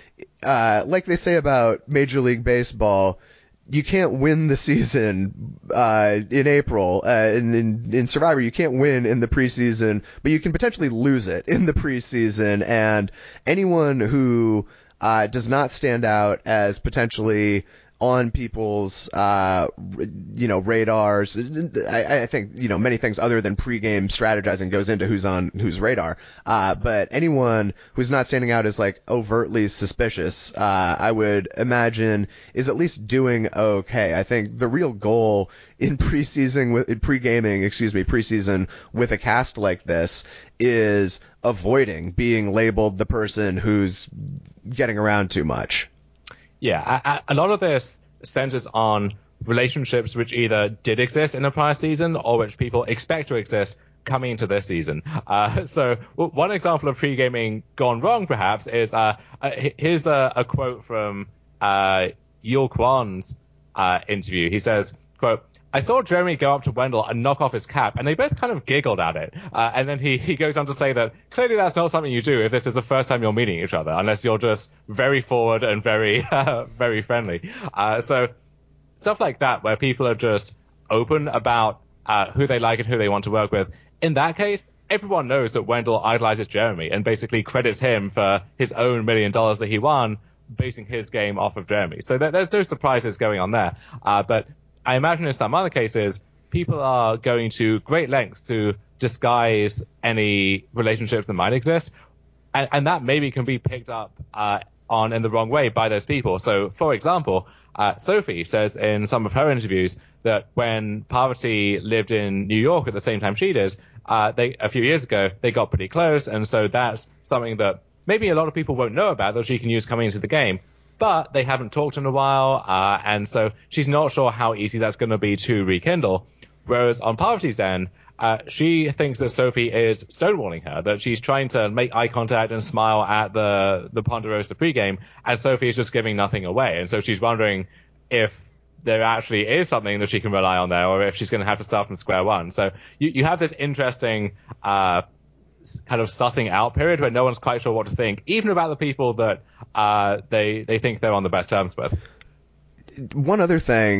uh, like they say about Major League Baseball, you can't win the season uh, in April. Uh, in, in, in Survivor, you can't win in the preseason, but you can potentially lose it in the preseason. And anyone who uh, does not stand out as potentially on people's, uh, you know, radars. I, I think, you know, many things other than pregame strategizing goes into who's on whose radar. Uh, but anyone who's not standing out as like overtly suspicious, uh, I would imagine is at least doing okay. I think the real goal in preseason with in pre-gaming, excuse me, preseason with a cast like this is avoiding being labeled the person who's getting around too much.
Yeah, a, a lot of this centers on relationships which either did exist in a prior season or which people expect to exist coming into this season. Uh, so one example of pre-gaming gone wrong, perhaps, is uh, uh, here's a, a quote from uh, Yul Kwan's uh, interview. He says, quote, "I saw Jeremy go up to Wendell and knock off his cap, and they both kind of giggled at it. Uh, and then he, he goes on to say that clearly that's not something you do if this is the first time you're meeting each other, unless you're just very forward and very, uh, very friendly." Uh, so stuff like that, where people are just open about uh, who they like and who they want to work with. In that case, everyone knows that Wendell idolizes Jeremy and basically credits him for his own million dollars that he won, basing his game off of Jeremy. So there, there's no surprises going on there. Uh, but I imagine in some other cases, people are going to great lengths to disguise any relationships that might exist. And, and that maybe can be picked up uh, on in the wrong way by those people. So, for example, uh, Sophie says in some of her interviews that when Parvati lived in New York at the same time she did, uh, they, a few years ago, they got pretty close. And so that's something that maybe a lot of people won't know about that she can use coming into the game. But they haven't talked in a while, uh, and so she's not sure how easy that's going to be to rekindle. Whereas on Parvati's end, uh, she thinks that Sophie is stonewalling her, that she's trying to make eye contact and smile at the, the Ponderosa pregame, and Sophie is just giving nothing away. And so she's wondering if there actually is something that she can rely on there, or if she's going to have to start from square one. So you, you have this interesting uh kind of sussing out period where no one's quite sure what to think, even about the people that uh, they they think they're on the best terms with.
One other thing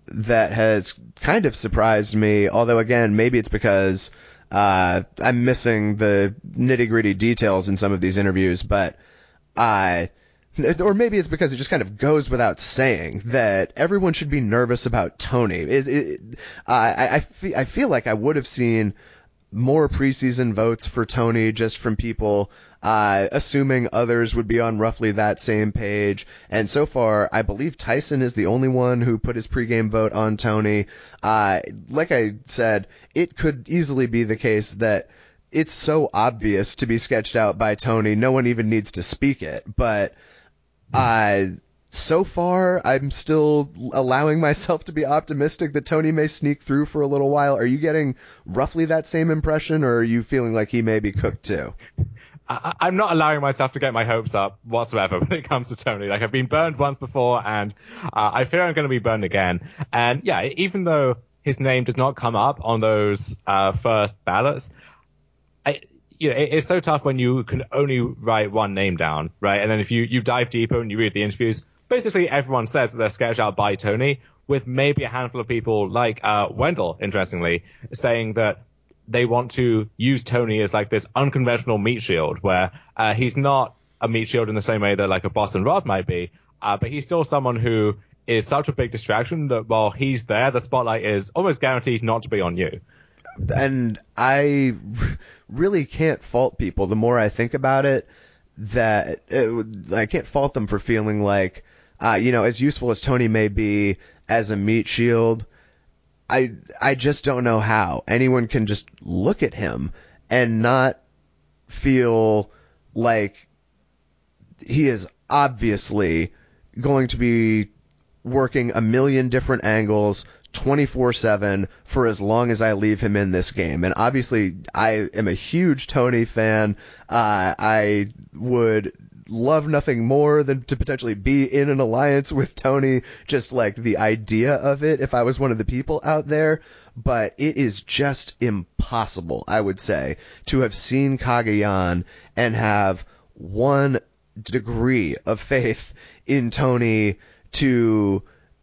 that has kind of surprised me, although again, maybe it's because uh, I'm missing the nitty-gritty details in some of these interviews, but I... Or maybe it's because it just kind of goes without saying that everyone should be nervous about Tony. It, it, I, I, feel, I feel like I would have seen more preseason votes for Tony just from people uh, assuming others would be on roughly that same page. And so far, I believe Tyson is the only one who put his pregame vote on Tony. Uh, like I said, it could easily be the case that it's so obvious to be sketched out by Tony, no one even needs to speak it. But uh, so far, I'm still allowing myself to be optimistic that Tony may sneak through for a little while. Are you getting roughly that same impression, or are you feeling like he may be cooked too?
I, I'm not allowing myself to get my hopes up whatsoever when it comes to Tony. Like, I've been burned once before, and uh, I fear I'm going to be burned again. And yeah, even though his name does not come up on those uh, first ballots, I, you know, it, it's so tough when you can only write one name down, right? And then if you, you dive deeper and you read the interviews, basically everyone says that they're sketched out by Tony, with maybe a handful of people like uh, Wendell, interestingly, saying that they want to use Tony as like this unconventional meat shield, where uh, he's not a meat shield in the same way that like a Boston Rob might be, uh, but he's still someone who is such a big distraction that while he's there, the spotlight is almost guaranteed not to be on you.
And I really can't fault people. The more I think about it, that it, I can't fault them for feeling like, uh, you know, as useful as Tony may be as a meat shield, I I just don't know how anyone can just look at him and not feel like he is obviously going to be working a million different angles twenty-four seven for as long as I leave him in this game. And obviously I am a huge Tony fan. Uh, I would love nothing more than to potentially be in an alliance with Tony, just like the idea of it if I was one of the people out there. But it is just impossible, I would say, to have seen Cagayan and have one degree of faith in Tony to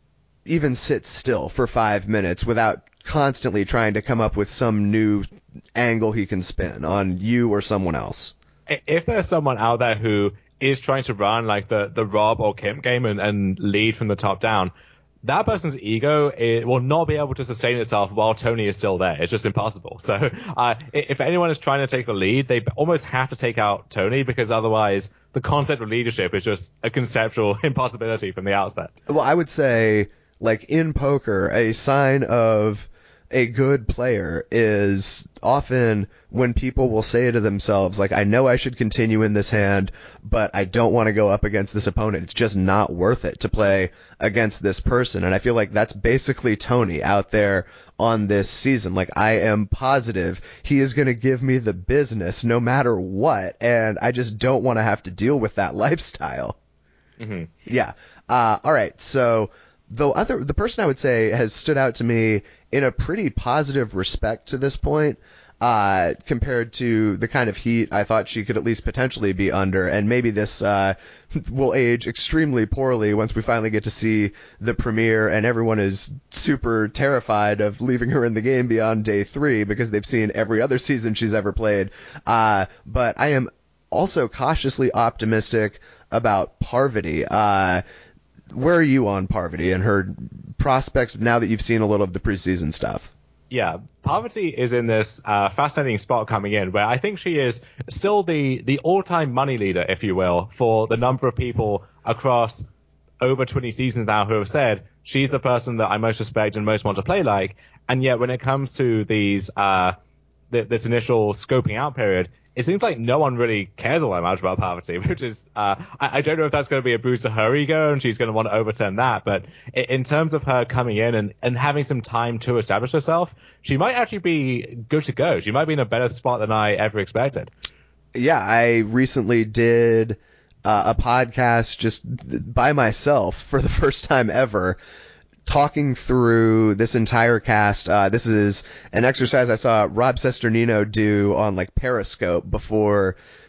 even sit still for five minutes without constantly trying to come up with some new angle he can spin on you or someone else.
If there's someone out there who is trying to run like the, the Rob or Kemp game and, and lead from the top down, that person's ego it will not be able to sustain itself while Tony is still there. It's just impossible. So uh, if anyone is trying to take the lead, they almost have to take out Tony, because otherwise the concept of leadership is just a conceptual impossibility from the outset.
Well, I would say, like in poker, a sign of a good player is often when people will say to themselves, like, I know I should continue in this hand, but I don't want to go up against this opponent. It's just not worth it to play against this person. And I feel like that's basically Tony out there on this season. Like, I am positive he is going to give me the business no matter what, and I just don't want to have to deal with that lifestyle.
Mm-hmm.
Yeah. Uh, all right. So the other, the person I would say has stood out to me in a pretty positive respect to this point, uh, compared to the kind of heat I thought she could at least potentially be under. And maybe this, uh, will age extremely poorly once we finally get to see the premiere and everyone is super terrified of leaving her in the game beyond day three because they've seen every other season she's ever played. Uh, but I am also cautiously optimistic about Parvati. Uh, Where are you on Parvati and her prospects now that you've seen a little of the preseason stuff?
Yeah, Parvati is in this uh, fascinating spot coming in where I think she is still the, the all-time money leader, if you will, for the number of people across over twenty seasons now who have said she's the person that I most respect and most want to play like. And yet when it comes to these uh, th- this initial scoping out period, it seems like no one really cares all that much about Parvati, which is, uh, I, I don't know if that's going to be a boost to her ego and she's going to want to overturn that. But in, in terms of her coming in and, and having some time to establish herself, she might actually be good to go. She might be in a better spot than I ever expected.
Yeah, I recently did uh, a podcast just by myself for the first time ever, talking through this entire cast. Uh, this is an exercise I saw Rob Cesternino do on like Periscope before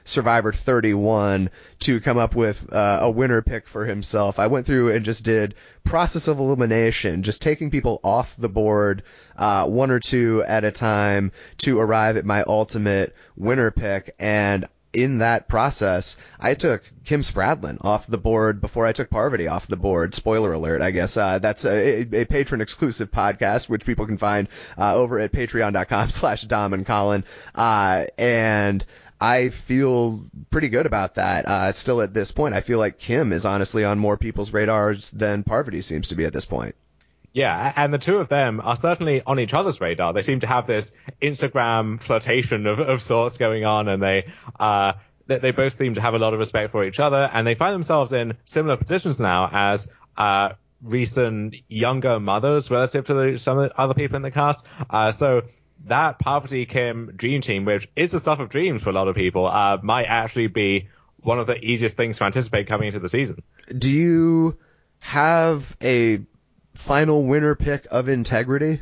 Survivor thirty-one to come up with uh, a winner pick for himself. I went through and just did process of elimination, just taking people off the board uh, one or two at a time to arrive at my ultimate winner pick. And in that process, I took Kim Spradlin off the board before I took Parvati off the board. Spoiler alert, I guess. Uh, that's a, a patron-exclusive podcast, which people can find uh, over at patreon.com slash Dom and Colin. Uh, and I feel pretty good about that. Uh, still at this point, I feel like Kim is honestly on more people's radars than Parvati seems to be at this point.
Yeah, and the two of them are certainly on each other's radar. They seem to have this Instagram flirtation of, of sorts going on, and they uh they, they both seem to have a lot of respect for each other, and they find themselves in similar positions now as uh recent younger mothers relative to the, some other people in the cast. Uh, so that Parvati Kim dream team, which is the stuff of dreams for a lot of people, uh, might actually be one of the easiest things to anticipate coming into the season.
Do you have a final winner pick of integrity?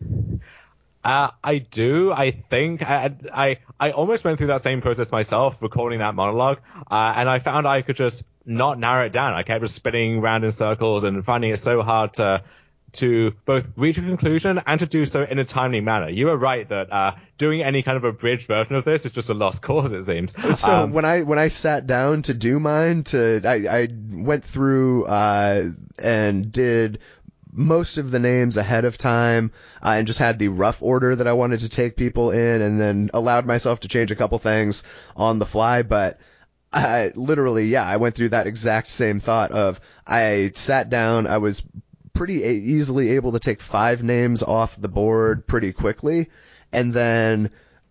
Uh, I do. I think I, I I almost went through that same process myself, recording that monologue, uh, and I found I could just not narrow it down. I kept just spinning around in circles and finding it so hard to to both reach a conclusion and to do so in a timely manner. You were right that uh, doing any kind of abridged version of this is just a lost cause, it seems.
So
um,
when I when I sat down to do mine, to I, I went through uh, and did most of the names ahead of time uh, and just had the rough order that I wanted to take people in, and then allowed myself to change a couple things on the fly. But I literally, yeah, I went through that exact same thought of I sat down, I was pretty a- easily able to take five names off the board pretty quickly, and then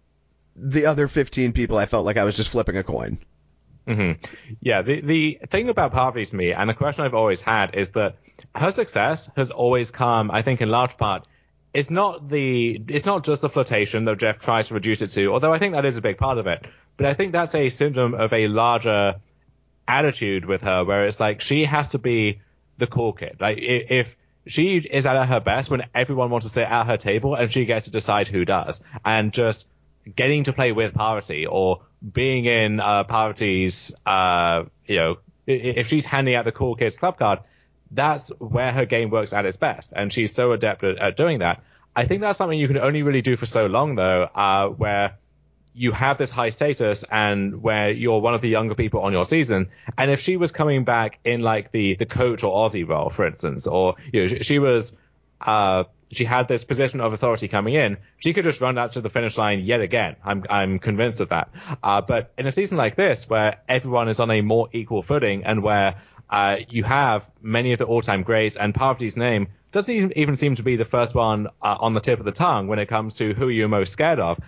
the other fifteen people I felt like I was just flipping a coin.
Mm-hmm. Yeah, the the thing about Parvati to me, and the question I've always had, is that her success has always come, I think, in large part, it's not the it's not just the flirtation that Jeff tries to reduce it to, although I think that is a big part of it. But I think that's a symptom of a larger attitude with her, where it's like she has to be the cool kid. Like if she is at her best when everyone wants to sit at her table, and she gets to decide who does, and just getting to play with Parvati or being in uh, Parvati's, uh, you know, if she's handing out the cool kids club card, that's where her game works at its best. And she's so adept at, at doing that. I think that's something you can only really do for so long, though, uh, where you have this high status and where you're one of the younger people on your season. And if she was coming back in like the, the coach or Aussie role, for instance, or, you know, she, she was, uh, she had this position of authority coming in, she could just run out to the finish line yet again. I'm I'm convinced of that. Uh, but in a season like this, where everyone is on a more equal footing, and where uh, you have many of the all-time greats, and Parvati's name doesn't even seem to be the first one uh, on the tip of the tongue when it comes to who you're most scared of,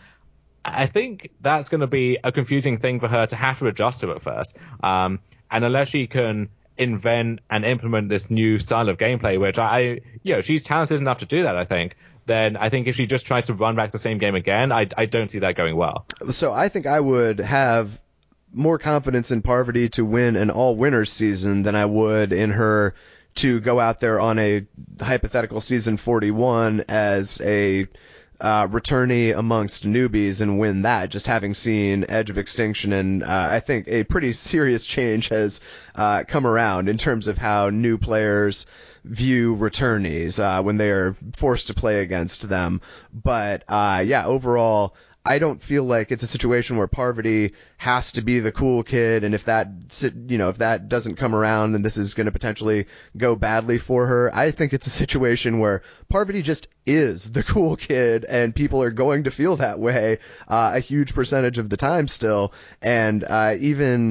I think that's going to be a confusing thing for her to have to adjust to at first. Um, and unless she can invent and implement this new style of gameplay, which I, you know, she's talented enough to do that, I think, then I think if she just tries to run back the same game again, I, I don't see that going well.
So I think I would have more confidence in Parvati to win an all-winners season than I would in her to go out there on a hypothetical season forty-one as a uh, returnee amongst newbies and win that, just having seen Edge of Extinction. And uh, I think a pretty serious change has uh, come around in terms of how new players view returnees uh, when they are forced to play against them. But uh, yeah, overall, I don't feel like it's a situation where Parvati has to be the cool kid, and if that, you know, if that doesn't come around, then this is going to potentially go badly for her. I think it's a situation where Parvati just is the cool kid, and people are going to feel that way uh, a huge percentage of the time still. And uh, even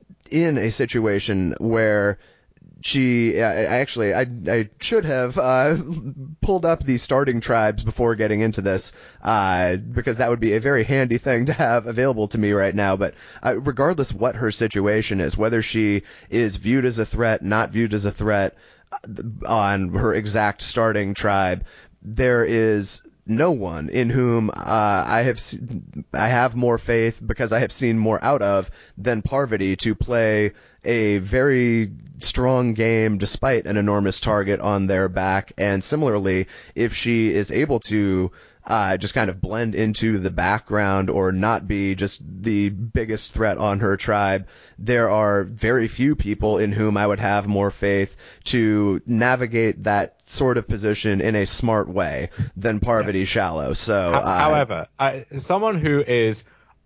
in a situation where She uh, actually, I I should have uh, pulled up the starting tribes before getting into this, uh, because that would be a very handy thing to have available to me right now. But uh, regardless what her situation is, whether she is viewed as a threat, not viewed as a threat, on her exact starting tribe, there is no one in whom uh, I have se- I have more faith, because I have seen more out of, than Parvati to play a very strong game despite an enormous target on their back. And similarly, if she is able to uh, just kind of blend into the background or not be just the biggest threat on her tribe, there are very few people in whom I would have more faith to navigate that sort of position in a smart way than Parvati Shallow. So, uh,
however, uh, someone who is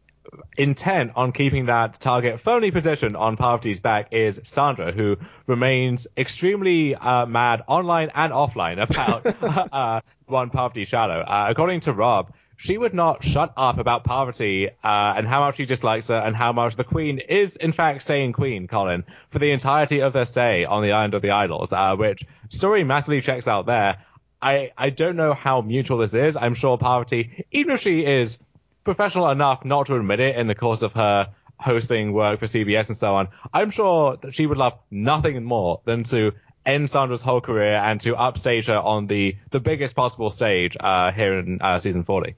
intent on keeping that target firmly positioned on Parvati's back is Sandra, who remains extremely uh, mad online and offline about uh, one Parvati Shallow. Uh, according to Rob, she would not shut up about Parvati uh, and how much she dislikes her and how much the Queen is, in fact, staying Queen, Colin, for the entirety of their stay on the Island of the Idols, uh, which story massively checks out there. I, I don't know how mutual this is. I'm sure Parvati, even if she is professional enough not to admit it in the course of her hosting work for C B S and so on, I'm sure that she would love nothing more than to end Sandra's whole career and to upstage her on the, the biggest possible stage uh, here in uh, season forty.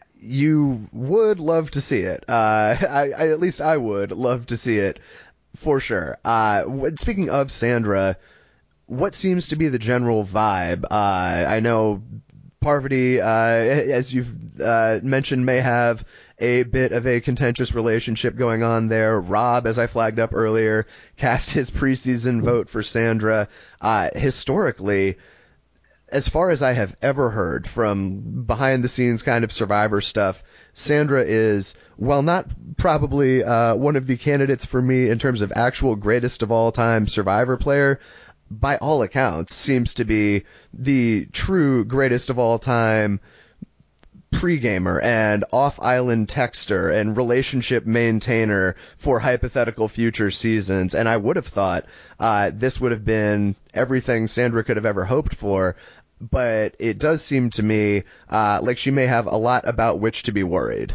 You would love to see it. Uh, I, I, at least I would love to see it for sure. Uh, speaking of Sandra, what seems to be the general vibe? Uh, I know Parvati, uh, as you've uh, mentioned, may have a bit of a contentious relationship going on there. Rob, as I flagged up earlier, cast his preseason vote for Sandra. Uh, historically, as far as I have ever heard from behind-the-scenes kind of Survivor stuff, Sandra is, while not probably uh, one of the candidates for me in terms of actual greatest of all-time Survivor player, by all accounts, seems to be the true greatest of all time pre-gamer and off-island texter and relationship maintainer for hypothetical future seasons. And I would have thought uh, this would have been everything Sandra could have ever hoped for. But it does seem to me uh, like she may have a lot about which to be worried.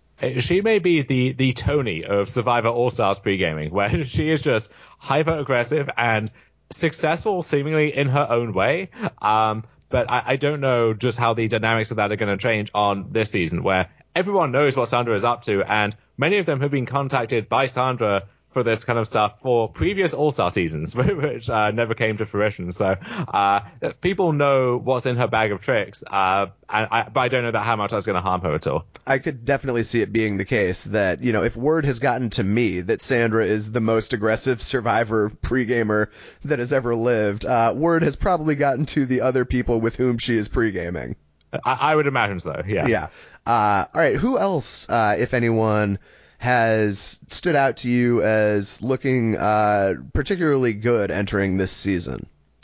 She may be the, the Tony of Survivor All-Stars pre-gaming, where she is just hyper-aggressive and successful seemingly in her own way, um, but I, I don't know just how the dynamics of that are going to change on this season, where everyone knows what Sandra is up to, and many of them have been contacted by Sandra for this kind of stuff for previous All-Star seasons, which uh, never came to fruition. So uh, people know what's in her bag of tricks, uh, and I, but I don't know that how much that's going to harm her at all.
I could definitely see it being the case that, you know, if word has gotten to me that Sandra is the most aggressive Survivor pre-gamer that has ever lived, uh, word has probably gotten to the other people with whom she is pre-gaming.
I, I would imagine so, yes.
Yeah. Uh, all right, who else, uh, if anyone, has stood out to you as looking uh, particularly good entering this season?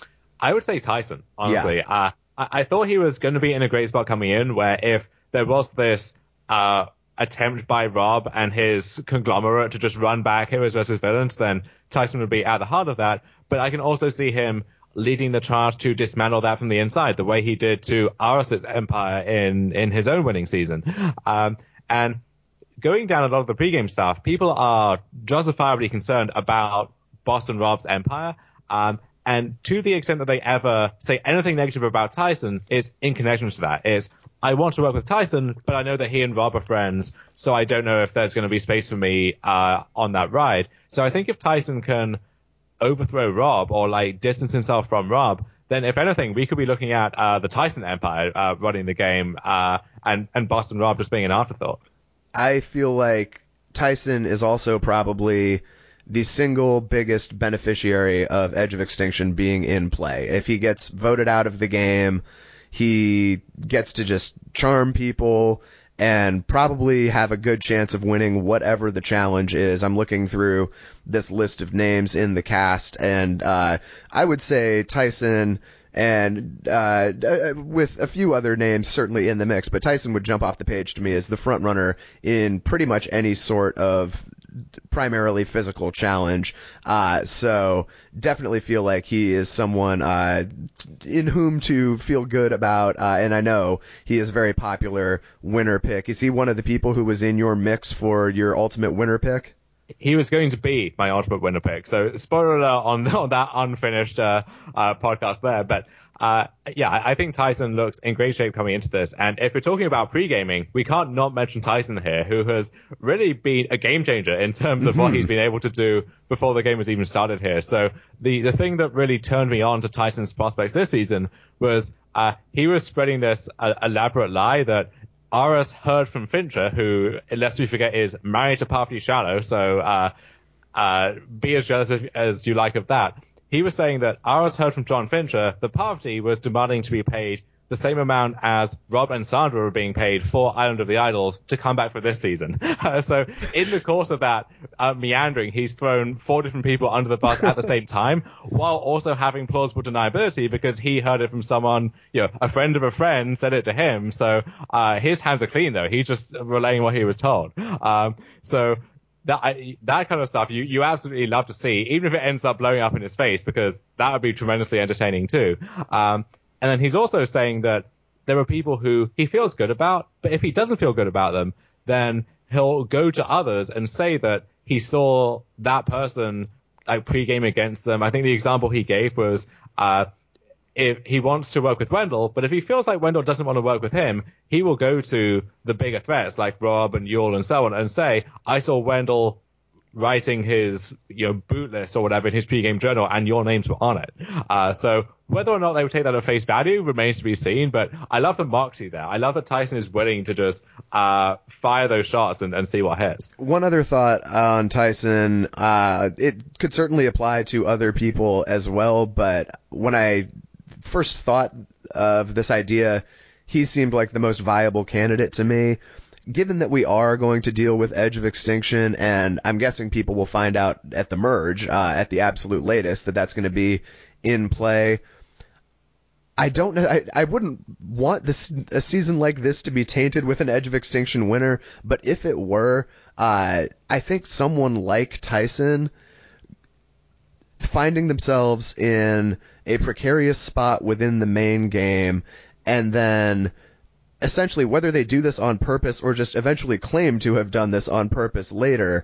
I would say Tyson, honestly.
Yeah.
Uh, I-, I thought he was going to be in a great spot coming in, where if there was this uh, attempt by Rob and his conglomerate to just run back heroes versus villains, then Tyson would be at the heart of that. But I can also see him leading the charge to dismantle that from the inside, the way he did to Aris's empire in, in his own winning season. Um, and going down a lot of the pregame stuff, people are justifiably concerned about Boston Rob's empire. Um, and to the extent that they ever say anything negative about Tyson is in connection to that. Is, I want to work with Tyson, but I know that he and Rob are friends, so I don't know if there's going to be space for me uh, on that ride. So I think if Tyson can overthrow Rob or like distance himself from Rob, then if anything, we could be looking at uh, the Tyson empire uh, running the game uh, and, and Boston Rob just being an afterthought.
I feel like Tyson is also probably the single biggest beneficiary of Edge of Extinction being in play. If he gets voted out of the game, he gets to just charm people and probably have a good chance of winning whatever the challenge is. I'm looking through this list of names in the cast, and uh, I would say Tyson and uh, with a few other names certainly in the mix, but Tyson would jump off the page to me as the front runner in pretty much any sort of primarily physical challenge. Uh, so definitely feel like he is someone uh, in whom to feel good about, uh, and I know he is a very popular winner pick. Is he one of the people who was in your mix for your ultimate winner pick?
He was going to be my ultimate winner pick. So spoiler alert on, on that unfinished uh, uh, podcast there. But Uh, yeah, I think Tyson looks in great shape coming into this. And if we're talking about pre-gaming, we can't not mention Tyson here, who has really been a game changer in terms of mm-hmm. what he's been able to do before the game was even started here. So the, the thing that really turned me on to Tyson's prospects this season was uh, he was spreading this uh, elaborate lie that Aras heard from Fincher, who, lest we forget, is married to Parvati Shallow. So uh, uh, be as jealous as, as you like of that. He was saying that Aras heard from John Fincher that Parvati was demanding to be paid the same amount as Rob and Sandra were being paid for Island of the Idols to come back for this season. Uh, so in the course of that uh, meandering, he's thrown four different people under the bus at the same time, while also having plausible deniability because he heard it from someone, you know, a friend of a friend said it to him. So uh, his hands are clean, though. He's just relaying what he was told. Um, so that I, that kind of stuff you, you absolutely love to see, even if it ends up blowing up in his face, because that would be tremendously entertaining too. Um, and then he's also saying that there are people who he feels good about, but if he doesn't feel good about them, then he'll go to others and say that he saw that person like pre-game against them. I think the example he gave was uh, if he wants to work with Wendell, but if he feels like Wendell doesn't want to work with him, he will go to the bigger threats like Rob and Yul and so on and say, I saw Wendell writing his, you know, boot list or whatever in his pre-game journal and your names were on it. Uh, so whether or not they would take that at face value remains to be seen, but I love the moxie there. I love that Tyson is willing to just uh, fire those shots and, and see what hits.
One other thought on Tyson, uh, it could certainly apply to other people as well, but when I first thought of this idea, he seemed like the most viable candidate to me. Given that we are going to deal with Edge of Extinction, and I'm guessing people will find out at the merge, uh, at the absolute latest, that that's going to be in play. I don't know. I, I wouldn't want this a season like this to be tainted with an Edge of Extinction winner, but if it were, uh, I think someone like Tyson finding themselves in a precarious spot within the main game, and then essentially, whether they do this on purpose or just eventually claim to have done this on purpose later,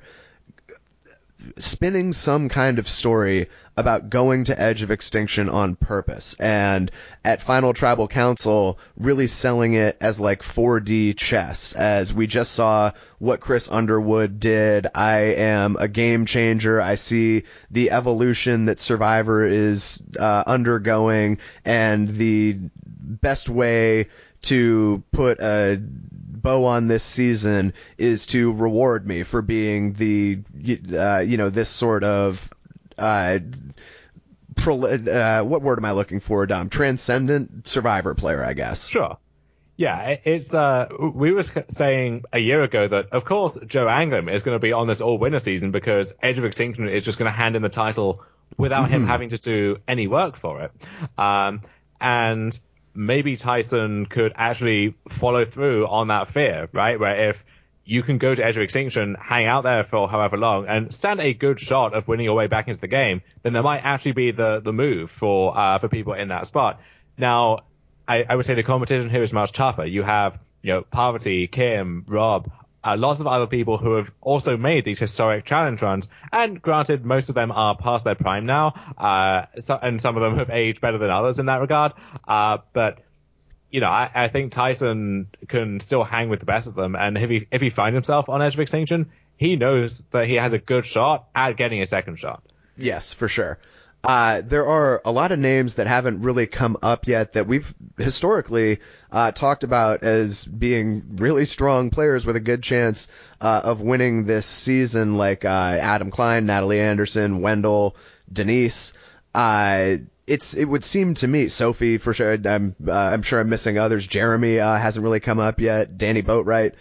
spinning some kind of story about going to Edge of Extinction on purpose, and at Final Tribal Council really selling it as like four D chess, as we just saw what Chris Underwood did. I am a game changer. I see the evolution that Survivor is uh, undergoing, and the best way to put a bow on this season is to reward me for being the, uh, you know, this sort of, uh, pro, uh, what word am I looking for, Dom? Transcendent Survivor player, I guess.
Sure. Yeah, it's, uh, we were saying a year ago that, of course, Joe Anglim is going to be on this all-winner season because Edge of Extinction is just going to hand in the title without mm-hmm. him having to do any work for it. Um, and maybe Tyson could actually follow through on that fear, right? Where if you can go to Edge of Extinction, hang out there for however long, and stand a good shot of winning your way back into the game, then there might actually be the, the move for uh, for people in that spot. Now, I, I would say the competition here is much tougher. You have, you know, Parvati, Kim, Rob, Uh, lots of other people who have also made these historic challenge runs, and granted, most of them are past their prime now, uh, so, and some of them have aged better than others in that regard. Uh, but you know, I, I think Tyson can still hang with the best of them, and if he if he finds himself on Edge of Extinction, he knows that he has a good shot at getting a second shot.
Yes, for sure. Uh, there are a lot of names that haven't really come up yet that we've historically uh, talked about as being really strong players with a good chance uh, of winning this season, like uh, Adam Klein, Natalie Anderson, Wendell, Denise. Uh, it's it would seem to me, Sophie for sure. I'm uh, I'm sure I'm missing others. Jeremy uh, hasn't really come up yet. Danny Boatwright.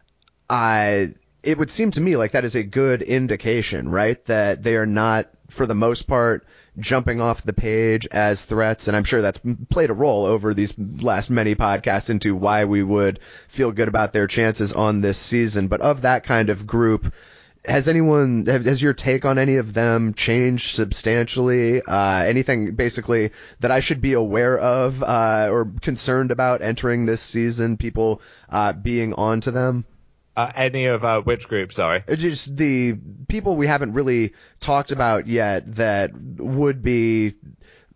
Uh, it would seem to me like that is a good indication, right? That they are not, for the most part, jumping off the page as threats, and I'm sure that's played a role over these last many podcasts into why we would feel good about their chances on this season. But of that kind of group, has anyone, has your take on any of them changed substantially? Uh, anything basically that I should be aware of uh, or concerned about entering this season, people uh, being on to them?
Uh, any of uh, which group, sorry?
Just the people we haven't really talked about yet that would be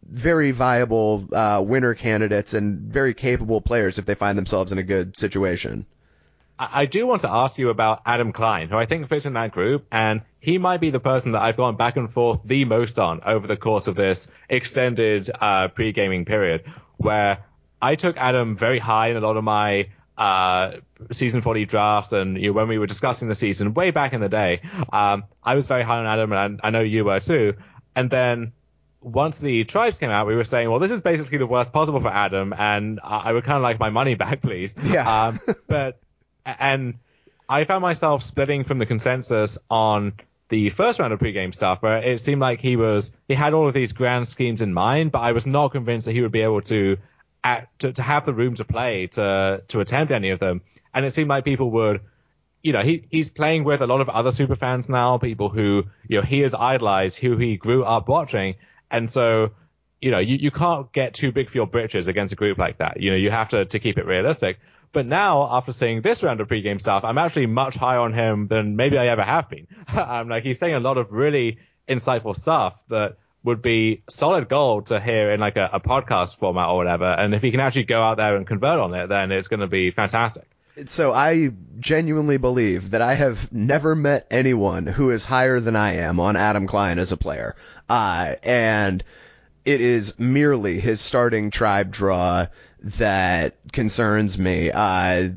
very viable uh, winner candidates and very capable players if they find themselves in a good situation.
I do want to ask you about Adam Klein, who I think fits in that group, and he might be the person that I've gone back and forth the most on over the course of this extended uh, pre-gaming period, where I took Adam very high in a lot of my uh, season forty drafts, and you know, when we were discussing the season way back in the day, um, I was very high on Adam, and I know you were too. And then once the tribes came out, we were saying, well, this is basically the worst possible for Adam, and I would kind of like my money back, please.
Yeah.
Um, but And I found myself splitting from the consensus on the first round of pregame stuff, where it seemed like he was he had all of these grand schemes in mind, but I was not convinced that he would be able to act, to, to have the room to play to to attempt any of them. And it seemed like people would, you know, he he's playing with a lot of other super fans now, people who you know he has idolized, who he grew up watching, and so you know you, you can't get too big for your britches against a group like that. You know, you have to to keep it realistic. But now, after seeing this round of pregame stuff, I'm actually much higher on him than maybe I ever have been. I'm like, he's saying a lot of really insightful stuff that would be solid gold to hear in like a, a podcast format or whatever. And if he can actually go out there and convert on it, then it's going to be fantastic.
So I genuinely believe that I have never met anyone who is higher than I am on Adam Klein as a player. Uh, and it is merely his starting tribe draw that concerns me. Uh,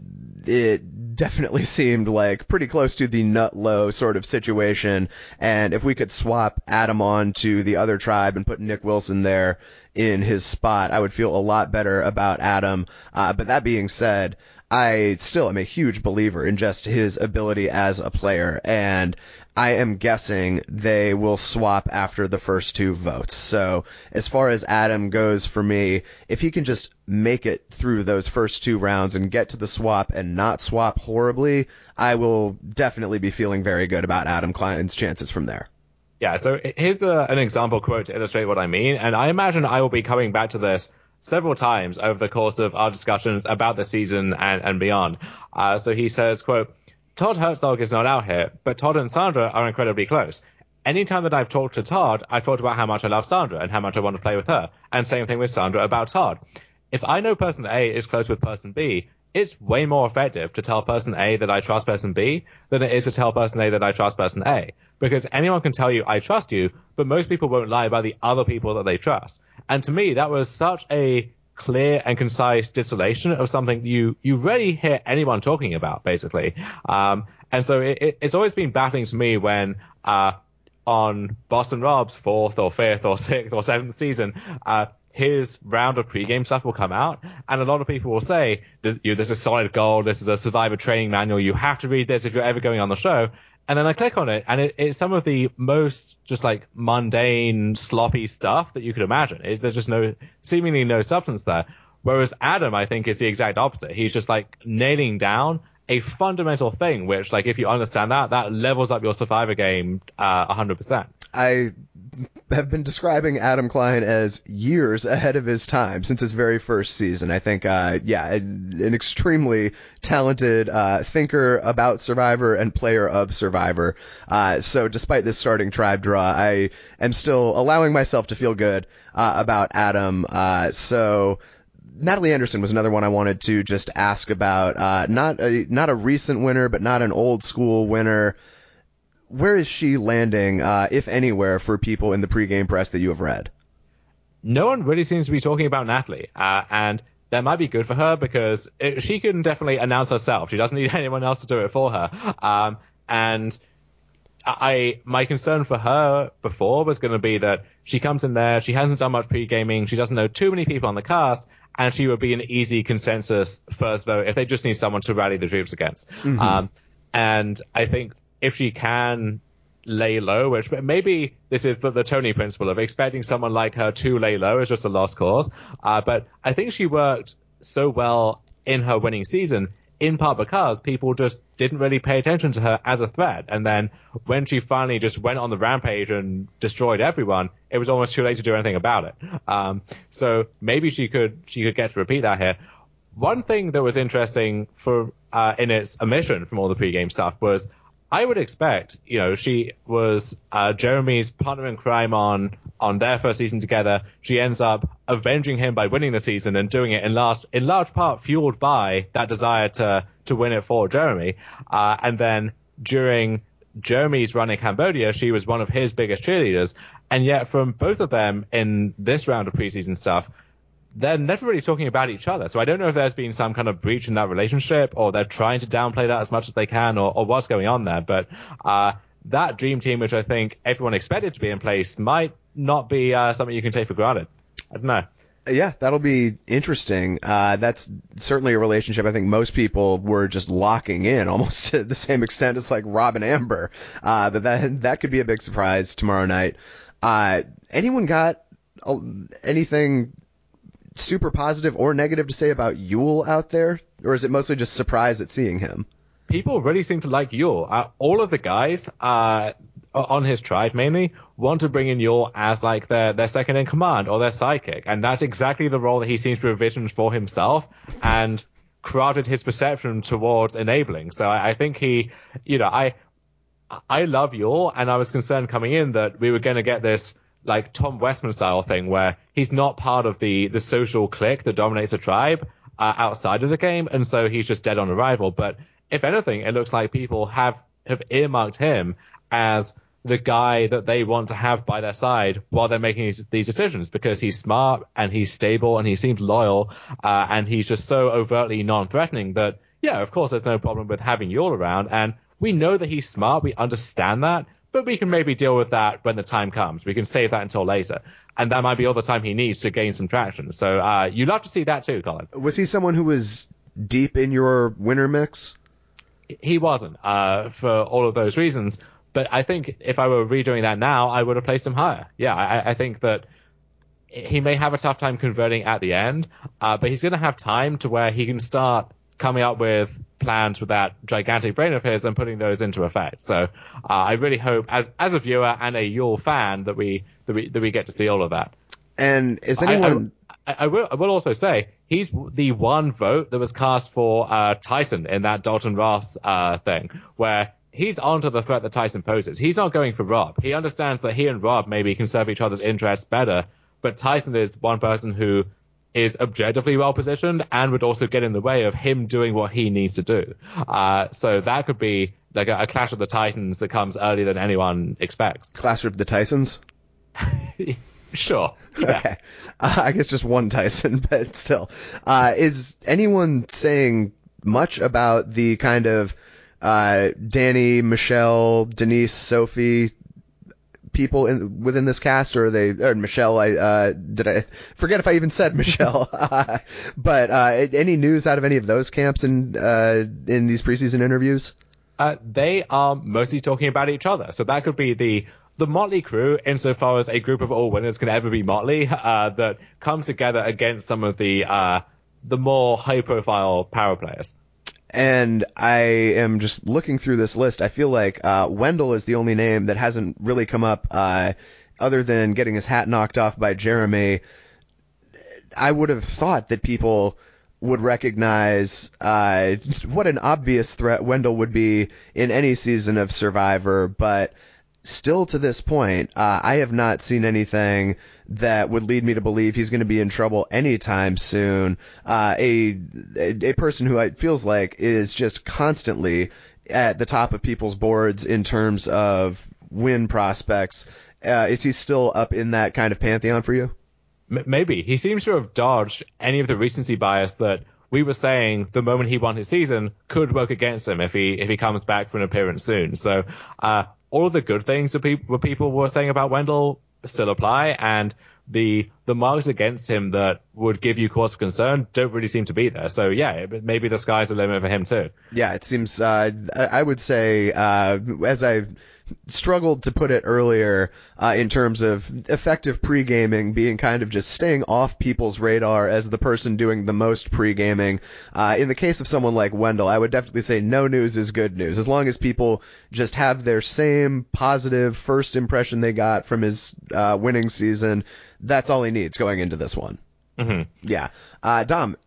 it definitely seemed like pretty close to the nut low sort of situation. And if we could swap Adam on to the other tribe and put Nick Wilson there in his spot, I would feel a lot better about Adam. Uh, but that being said, I still am a huge believer in just his ability as a player, and I am guessing they will swap after the first two votes. So as far as Adam goes for me, if he can just make it through those first two rounds and get to the swap and not swap horribly, I will definitely be feeling very good about Adam Klein's chances from there.
Yeah, so here's a, an example quote to illustrate what I mean, and I imagine I will be coming back to this several times over the course of our discussions about the season and, and beyond. Uh, so he says, quote, Todd Herzog is not out here, but Todd and Sandra are incredibly close. Anytime that I've talked to Todd, I've talked about how much I love Sandra and how much I want to play with her. And same thing with Sandra about Todd. If I know person A is close with person B, it's way more effective to tell person A that I trust person B than it is to tell person A that I trust person A. Because anyone can tell you, I trust you, but most people won't lie about the other people that they trust. And to me, that was such a clear and concise distillation of something you, you rarely hear anyone talking about, basically. Um, and so it, it, it's always been baffling to me when uh, on Boston Rob's fourth or fifth or sixth or seventh season, uh, his round of pregame stuff will come out, and a lot of people will say, you know, this is solid gold, this is a Survivor training manual, you have to read this if you're ever going on the show. And then I click on it, and it, it's some of the most just like mundane, sloppy stuff that you could imagine. It, there's just no, seemingly no substance there. Whereas Adam, I think, is the exact opposite. He's just like nailing down a fundamental thing, which, like, if you understand that, that levels up your Survivor game uh, one hundred percent.
I have been describing Adam Klein as years ahead of his time since his very first season. I think, uh, yeah, an extremely talented uh, thinker about Survivor and player of Survivor. Uh, so despite this starting tribe draw, I am still allowing myself to feel good uh, about Adam. Uh, so Natalie Anderson was another one I wanted to just ask about. Uh, not a, not a recent winner, but not an old school winner. Where is she landing, uh, if anywhere, for people in the pregame press that you have read?
No one really seems to be talking about Natalie, uh, and that might be good for her because it, she can definitely announce herself. She doesn't need anyone else to do it for her. Um, and I, my concern for her before was going to be that she comes in there, she hasn't done much pre-gaming, she doesn't know too many people on the cast, and she would be an easy consensus first vote if they just need someone to rally the troops against. Mm-hmm. Um, and I think if she can lay low, which maybe this is the, the Tony principle of expecting someone like her to lay low is just a lost cause. Uh, but I think she worked so well in her winning season, in part because people just didn't really pay attention to her as a threat. And then when she finally just went on the rampage and destroyed everyone, it was almost too late to do anything about it. Um, so maybe she could, she could get to repeat that here. One thing that was interesting for, uh, in its omission from all the pregame stuff was I would expect, you know, she was uh, Jeremy's partner in crime on on their first season together. She ends up avenging him by winning the season and doing it in last in large part fueled by that desire to to win it for Jeremy. Uh, and then during Jeremy's run in Cambodia, she was one of his biggest cheerleaders. And yet from both of them in this round of preseason stuff, they're never really talking about each other. So I don't know if there's been some kind of breach in that relationship, or they're trying to downplay that as much as they can, or, or what's going on there. But uh, that dream team, which I think everyone expected to be in place, might not be uh, something you can take for granted. I don't know.
Yeah, that'll be interesting. Uh, that's certainly a relationship I think most people were just locking in almost to the same extent as like Rob and Amber. Uh, but that, that could be a big surprise tomorrow night. Uh, anyone got anything super positive or negative to say about Yul out there? Or is it mostly just surprise at seeing him?
People really seem to like Yul. Uh, all of the guys uh, on his tribe mainly want to bring in Yul as like their, their second in command or their sidekick. And that's exactly the role that he seems to have envisioned for himself and crafted his perception towards enabling. So I, I think he, you know, I I love Yul, and I was concerned coming in that we were going to get this like Tom Westman style thing where he's not part of the, the social clique that dominates a tribe uh, outside of the game, and so he's just dead on arrival. But if anything, it looks like people have, have earmarked him as the guy that they want to have by their side while they're making these, these decisions, because he's smart and he's stable and he seems loyal uh, and he's just so overtly non-threatening that, yeah, of course there's no problem with having Yul around. And we know that he's smart, we understand that, but we can maybe deal with that when the time comes. We can save that until later. And that might be all the time he needs to gain some traction. So uh, you'd love to see that too, Colin.
Was he someone who was deep in your winner mix?
He wasn't, uh, for all of those reasons. But I think if I were redoing that now, I would have placed him higher. Yeah, I, I think that he may have a tough time converting at the end, uh, but he's going to have time to where he can start coming up with plans with that gigantic brain of his and putting those into effect. So uh, I really hope, as as a viewer and a Yul fan, that we that we that we get to see all of that.
And is anyone?
I, I, I will I will also say he's the one vote that was cast for uh, Tyson in that Dalton Ross uh, thing, where he's onto the threat that Tyson poses. He's not going for Rob. He understands that he and Rob maybe can serve each other's interests better, but Tyson is one person who is objectively well positioned and would also get in the way of him doing what he needs to do. Uh, so that could be like a, a clash of the Titans that comes earlier than anyone expects.
Clash of the Tysons?
Sure. Yeah.
Okay. Uh, I guess just one Tyson, but still. Uh, is anyone saying much about the kind of uh, Danny, Michelle, Denise, Sophie people in, within this cast, or are they, or Michelle, I, uh, did I forget if I even said Michelle, uh, but, uh, any news out of any of those camps in, uh, in these preseason interviews?
Uh, they are mostly talking about each other. So that could be the, the Motley crew, insofar as a group of all winners can ever be Motley, uh, that comes together against some of the, uh, the more high profile power players.
And I am just looking through this list. I feel like uh, Wendell is the only name that hasn't really come up, uh, other than getting his hat knocked off by Jeremy. I would have thought that people would recognize uh, what an obvious threat Wendell would be in any season of Survivor, but still to this point, uh, I have not seen anything that would lead me to believe he's going to be in trouble anytime soon. Uh, a, a, a person who it feels like is just constantly at the top of people's boards in terms of win prospects. Uh, is he still up in that kind of pantheon for you?
Maybe. He seems to have dodged any of the recency bias that we were saying the moment he won his season could work against him if he if he comes back for an appearance soon. So uh, all of the good things that people, what people were saying about Wendell still apply, and the the marks against him that would give you cause for concern don't really seem to be there. So yeah, maybe the sky's the limit for him too.
Yeah, it seems. Uh, I would say, uh, as I struggled to put it earlier, uh, in terms of effective pre-gaming being kind of just staying off people's radar as the person doing the most pre-gaming. Uh, in the case of someone like Wendell, I would definitely say no news is good news. As long as people just have their same positive first impression they got from his uh, winning season, that's all he needs going into this one.
Mm-hmm.
Yeah. Uh, Dom,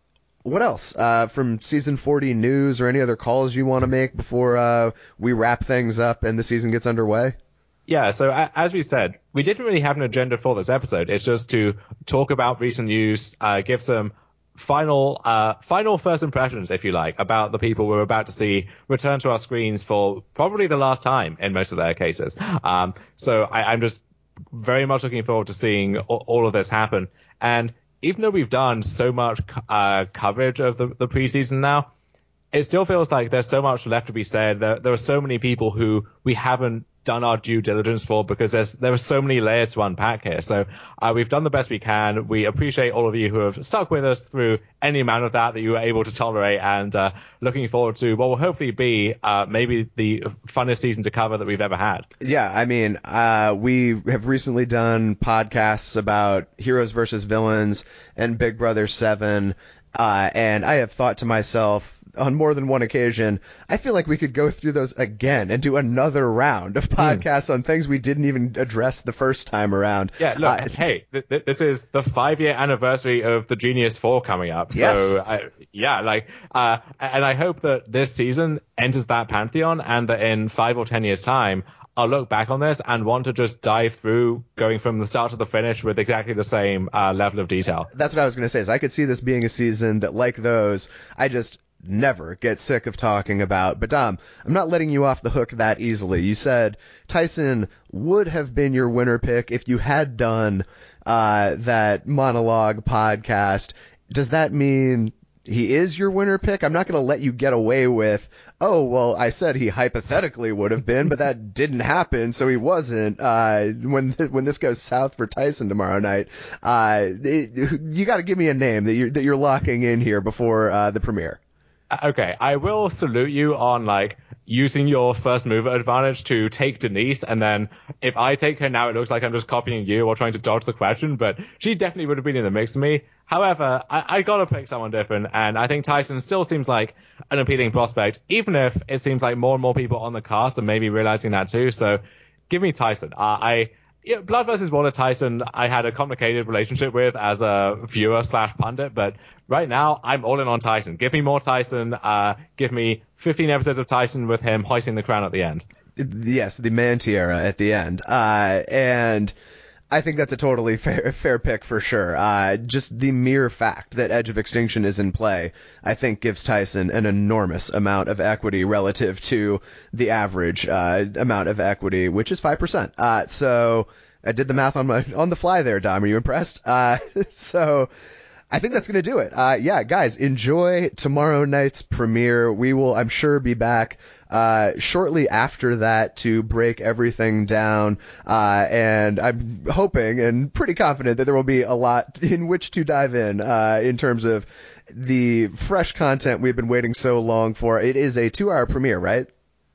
what else uh, from season forty news or any other calls you want to make before uh, we wrap things up and the season gets underway?
Yeah, so a- as we said, we didn't really have an agenda for this episode. It's just to talk about recent news, uh, give some final uh, final first impressions, if you like, about the people we're about to see return to our screens for probably the last time in most of their cases. Um, so I, I'm just very much looking forward to seeing all, all of this happen. And even though we've done so much uh, coverage of the, the preseason now, it still feels like there's so much left to be said. There, there are so many people who we haven't done our due diligence for because there's there are so many layers to unpack here. So uh, we've done the best we can. We appreciate all of you who have stuck with us through any amount of that that you were able to tolerate, and uh, looking forward to what will hopefully be uh, maybe the funnest season to cover that we've ever had.
Yeah, I mean, uh, we have recently done podcasts about heroes versus villains and Big Brother seven, uh, and I have thought to myself on more than one occasion, I feel like we could go through those again and do another round of podcasts mm. on things we didn't even address the first time around.
Yeah, look, uh, hey, th- th- this is the five-year anniversary of the Genius four coming up. So,
yes.
I, yeah, like, uh, and I hope that this season enters that pantheon and that in five or ten years' time, I'll look back on this and want to just dive through going from the start to the finish with exactly the same uh, level of detail.
That's what I was going to say, is I could see this being a season that, like those, I just never get sick of talking about. But Dom, I'm not letting you off the hook that easily. You said Tyson would have been your winner pick if you had done uh, that monologue podcast. Does that mean he is your winner pick? I'm not going to let you get away with, oh, well, I said he hypothetically would have been, but that didn't happen, so he wasn't. Uh, when when this goes south for Tyson tomorrow night, uh, it, you got to give me a name that you're that you're locking in here before uh, the premiere.
Okay, I will salute you on like using your first mover advantage to take Denise, and then if I take her now, it looks like I'm just copying you or trying to dodge the question, but she definitely would have been in the mix for me. However, I, I gotta pick someone different, and I think Tyson still seems like an appealing prospect, even if it seems like more and more people on the cast are maybe realizing that too. So give me Tyson. Uh, I Yeah, Blood versus Water Tyson, I had a complicated relationship with as a viewer slash pundit, but right now I'm all in on Tyson. Give me more Tyson. Uh, give me fifteen episodes of Tyson with him hoisting the crown at the end.
Yes, the Man Tiara at the end. Uh, and I think that's a totally fair, fair pick for sure. Uh, just the mere fact that Edge of Extinction is in play, I think gives Tyson an enormous amount of equity relative to the average, uh, amount of equity, which is five percent. Uh, so I did the math on my, on the fly there, Dom. Are you impressed? Uh, so I think that's going to do it. Uh, yeah, guys, enjoy tomorrow night's premiere. We will, I'm sure, be back uh, shortly after that to break everything down. Uh, and I'm hoping and pretty confident that there will be a lot in which to dive in, uh, in terms of the fresh content we've been waiting so long for. It is a two hour premiere, right?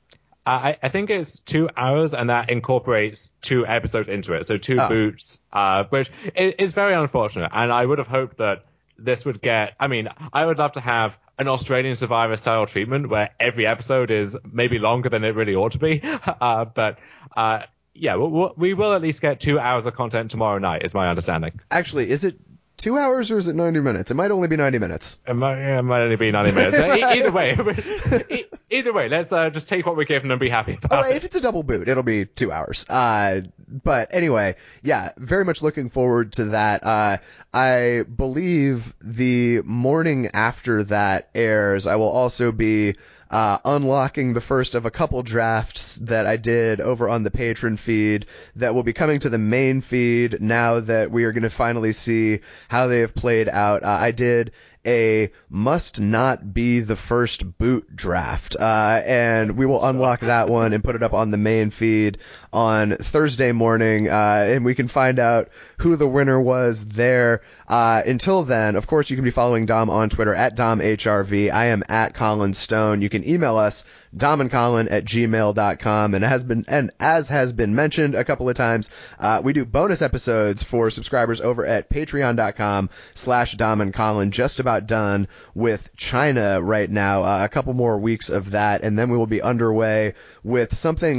I, I think it's two hours, and that incorporates two episodes into it. So two
oh.
boots, uh, which is very unfortunate. And I would have hoped that this would get, I mean, I would love to have an Australian Survivor style treatment where every episode is maybe longer than it really ought to be. Uh, but, uh, yeah, we'll, we will at least get two hours of content tomorrow night, is my understanding.
Actually, is it two hours or is it ninety minutes? It might only be ninety minutes.
It might, yeah, it might only be ninety minutes. e- either way, e- either way, let's uh, just take what we're given and be happy about
oh,
it.
If it's a double boot, it'll be two hours. Uh, but anyway, yeah, very much looking forward to that. Uh, I believe the morning after that airs, I will also be Uh, unlocking the first of a couple drafts that I did over on the Patreon feed that will be coming to the main feed now that we are going to finally see how they have played out. Uh, I did a must not be the first boot draft, uh, and we will unlock that one and put it up on the main feed on Thursday morning, uh, and we can find out who the winner was there. Uh, until then, of course, you can be following Dom on Twitter at Dom H R V. I am at Colin Stone. You can email us, Dom and Colin at gmail dot com, and has been, and as has been mentioned a couple of times, uh, we do bonus episodes for subscribers over at patreon dot com slash Dom and Colin. Just about done with China right now. Uh, a couple more weeks of that, and then we will be underway with something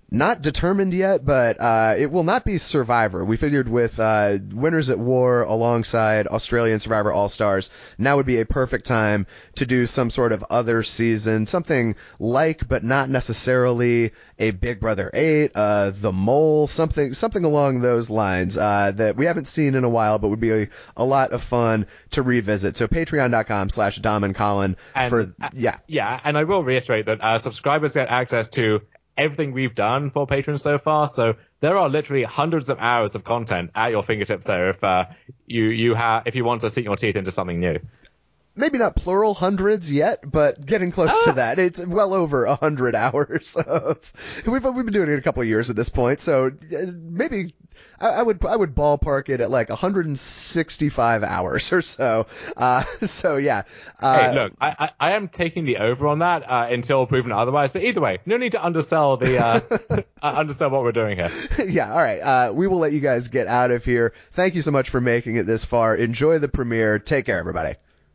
Not determined yet, but uh, it will not be Survivor. We figured with uh, Winners at War alongside Australian Survivor All-Stars, now would be a perfect time to do some sort of other season, something like, but not necessarily, a Big Brother eight, uh, The Mole, something something along those lines uh, that we haven't seen in a while, but would be a, a lot of fun to revisit. So patreon.com slash Dom and Colin for, yeah.
Yeah, and I will reiterate that uh, subscribers get access to everything we've done for patrons so far, so there are literally hundreds of hours of content at your fingertips there if uh, you you have if you want to sink your teeth into something new.
Maybe not plural hundreds yet, but getting close ah. to that. It's well over a hundred hours of. We've we've been doing it a couple of years at this point, so maybe I, I would I would ballpark it at like one hundred sixty-five hours or so. Uh, so yeah. Uh,
hey, look, I, I I am taking the over on that uh, until proven otherwise. But either way, no need to undersell the uh, undersell what we're doing here.
Yeah, all right. Uh, we will let you guys get out of here. Thank you so much for making it this far. Enjoy the premiere. Take care, everybody.